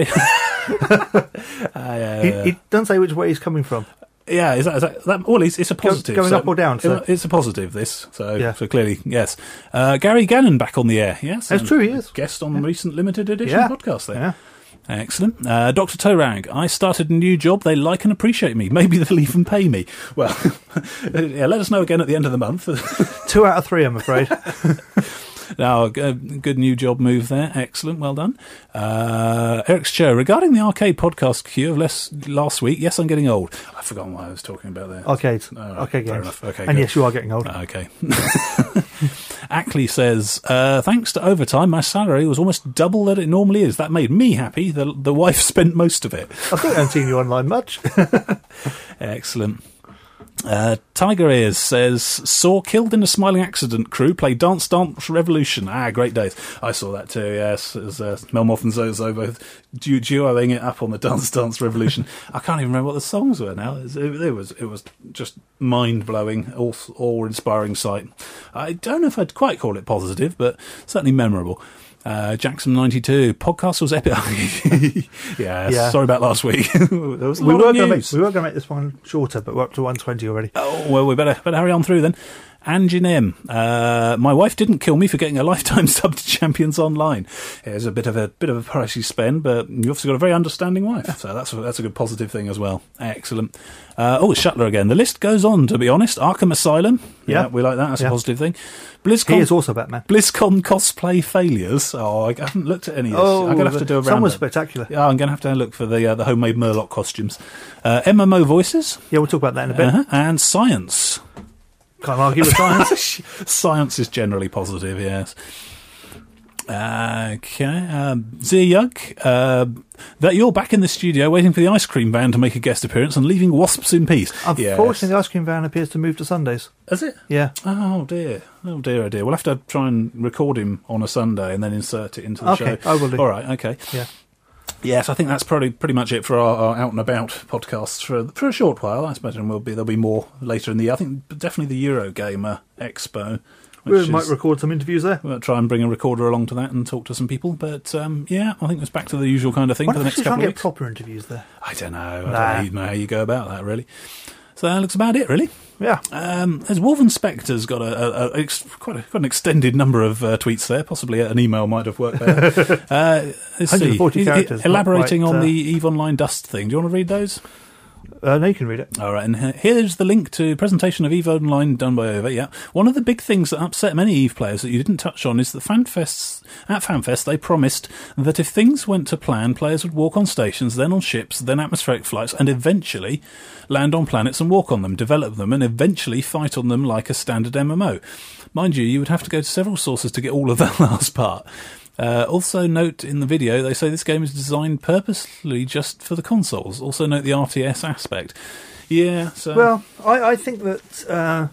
He doesn't say which way he's coming from. Yeah, is that well, it's a positive. Going up or down? So. It's a positive, this. So clearly, yes. Gary Gannon back on the air, yes. That's true, he is. Guest on the recent limited edition podcast there. Yeah. Excellent. Dr. Torag, I started a new job. They like and appreciate me. Maybe they'll even pay me. Well, let us know again at the end of the month. 2 out of 3, I'm afraid. Now, good new job move there. Excellent. Well done. Eric's Chair, regarding the arcade podcast queue of last week, yes, I'm getting old. I've forgotten what I was talking about there. Arcades. Right, arcade games. Fair enough. Okay, and good. yes, you are getting old. Okay. Ackley says, thanks to overtime, my salary was almost double that it normally is. That made me happy. The wife spent most of it. I haven't seen you online much. Excellent. Tiger Ears says, saw Killed in a Smiling Accident crew play Dance Dance Revolution. Great days. I saw that too, yes. It was Melmoth and Zozo both duoing it up on the Dance Dance Revolution. I can't even remember what the songs were now. It was just mind-blowing, awe-inspiring sight. I don't know if I'd quite call it positive, but certainly memorable. Jackson 92 podcast was epic. yeah, sorry about last week. There was we were going to make this one shorter, but we're up to 120 already. Oh well, we better hurry on through then. Angie M. My wife didn't kill me for getting a lifetime sub to Champions Online. It's a bit of a pricey spend, but you've obviously got a very understanding wife, so that's a good positive thing as well. Excellent. It's Shuttler again. The list goes on, to be honest. Arkham Asylum. Yeah, we like that. That's a positive thing. BlizzCon. He is also Batman. BlizzCon cosplay failures. Oh, I haven't looked at any of this. I'm going to have to do a round. Some was spectacular. Yeah, I'm going to have to look for the homemade Murloc costumes. MMO voices. Yeah, we'll talk about that in a bit. And science. Can't argue with science. Science is generally positive, yes. Okay. Ziyug, that you're back in the studio waiting for the ice cream van to make a guest appearance and leaving wasps in peace. Unfortunately, the ice cream van appears to move to Sundays. Is it? Yeah. Oh dear. We'll have to try and record him on a Sunday and then insert it into the show. Okay, I will do. All right, okay. Yeah. Yes, I think that's probably pretty much it for our out and about podcasts for a short while. I imagine there'll be more later in the year. I think definitely the Eurogamer Expo. We might record some interviews there. We'll try and bring a recorder along to that and talk to some people. But I think it's back to the usual kind of thing for the next couple of weeks. Get proper interviews there? I don't know. I don't know how you go about that, really. So that looks about it, really. Yeah. As Wolven Spectre's got quite an extended number of tweets there. Possibly an email might have worked there. Let's 140 see. characters. Elaborating on the EVE Online Dust thing. Do you want to read those? No, you can read it. All right, and here's the link to presentation of EVE Online done by Over. Yeah, one of the big things that upset many EVE players that you didn't touch on is that at FanFest they promised that if things went to plan, players would walk on stations, then on ships, then atmospheric flights, and eventually land on planets and walk on them, develop them, and eventually fight on them like a standard MMO. Mind you would have to go to several sources to get all of that last part. Also note in the video, they say this game is designed purposely just for the consoles. Also note the RTS aspect. Yeah, so... Well, I think that,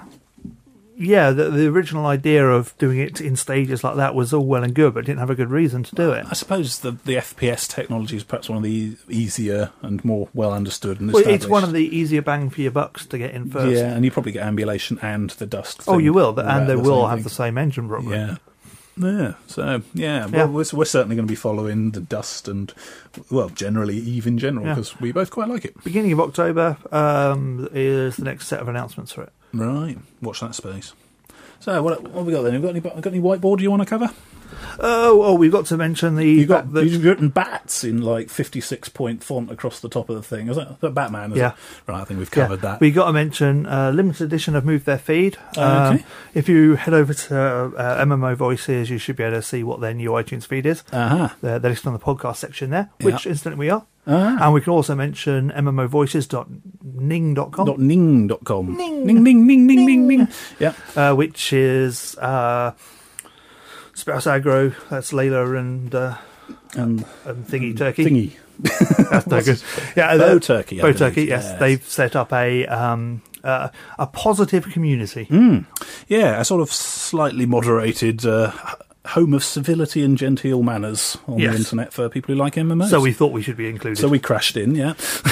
the original idea of doing it in stages like that was all well and good, but didn't have a good reason to do it. I suppose the FPS technology is perhaps one of the easier and more well understood and established. It's one of the easier bang for your bucks to get in first. Yeah, and you probably get ambulation and the dust thing. Oh, you will, and they will have the same engine probably. Yeah. Yeah, so, well, we're certainly going to be following the dust and, well, generally EVE in general, because we both quite like it. Beginning of October is the next set of announcements for it. Right, watch that space. So, what have we got then? Got any whiteboard you want to cover? Oh, we've got to mention you've written bats in like 56-point font across the top of the thing. Is that Batman? Is it? Right, I think we've covered that. We've got to mention limited edition have moved their feed. Okay. If you head over to MMO Voices, you should be able to see what their new iTunes feed is. Uh-huh. They're listed on the podcast section there, which incidentally we are. Uh-huh. And we can also mention mmovoices.ning.com. .ning.com. Ning. Yeah. Which is... Spouse Aggro, that's Layla and Thingy Turkey. Thingy. That's no good. Yeah, Bo Turkey. Bo Turkey, yes. They've set up a positive community. Yeah, a sort of slightly moderated home of civility and genteel manners on the internet for people who like MMOs. So we thought we should be included. So we crashed in, yeah.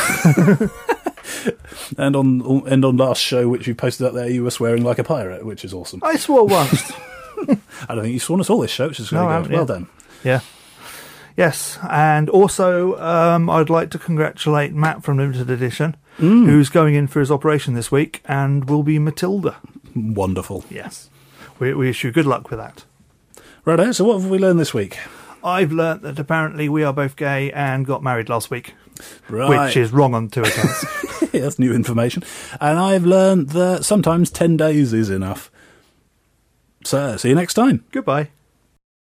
And on last show, which you posted up there, you were swearing like a pirate, which is awesome. I swore once. I don't think you've sworn us all this show, which is really good. Well done. Yeah. Yes, and also I'd like to congratulate Matt from Limited Edition, who's going in for his operation this week and will be Matilda. Wonderful. Yes. We wish you good luck with that. Righto, so what have we learned this week? I've learnt that apparently we are both gay and got married last week. Right. Which is wrong on 2 accounts. Yeah, that's new information. And I've learnt that sometimes 10 days is enough. So, see you next time. Goodbye.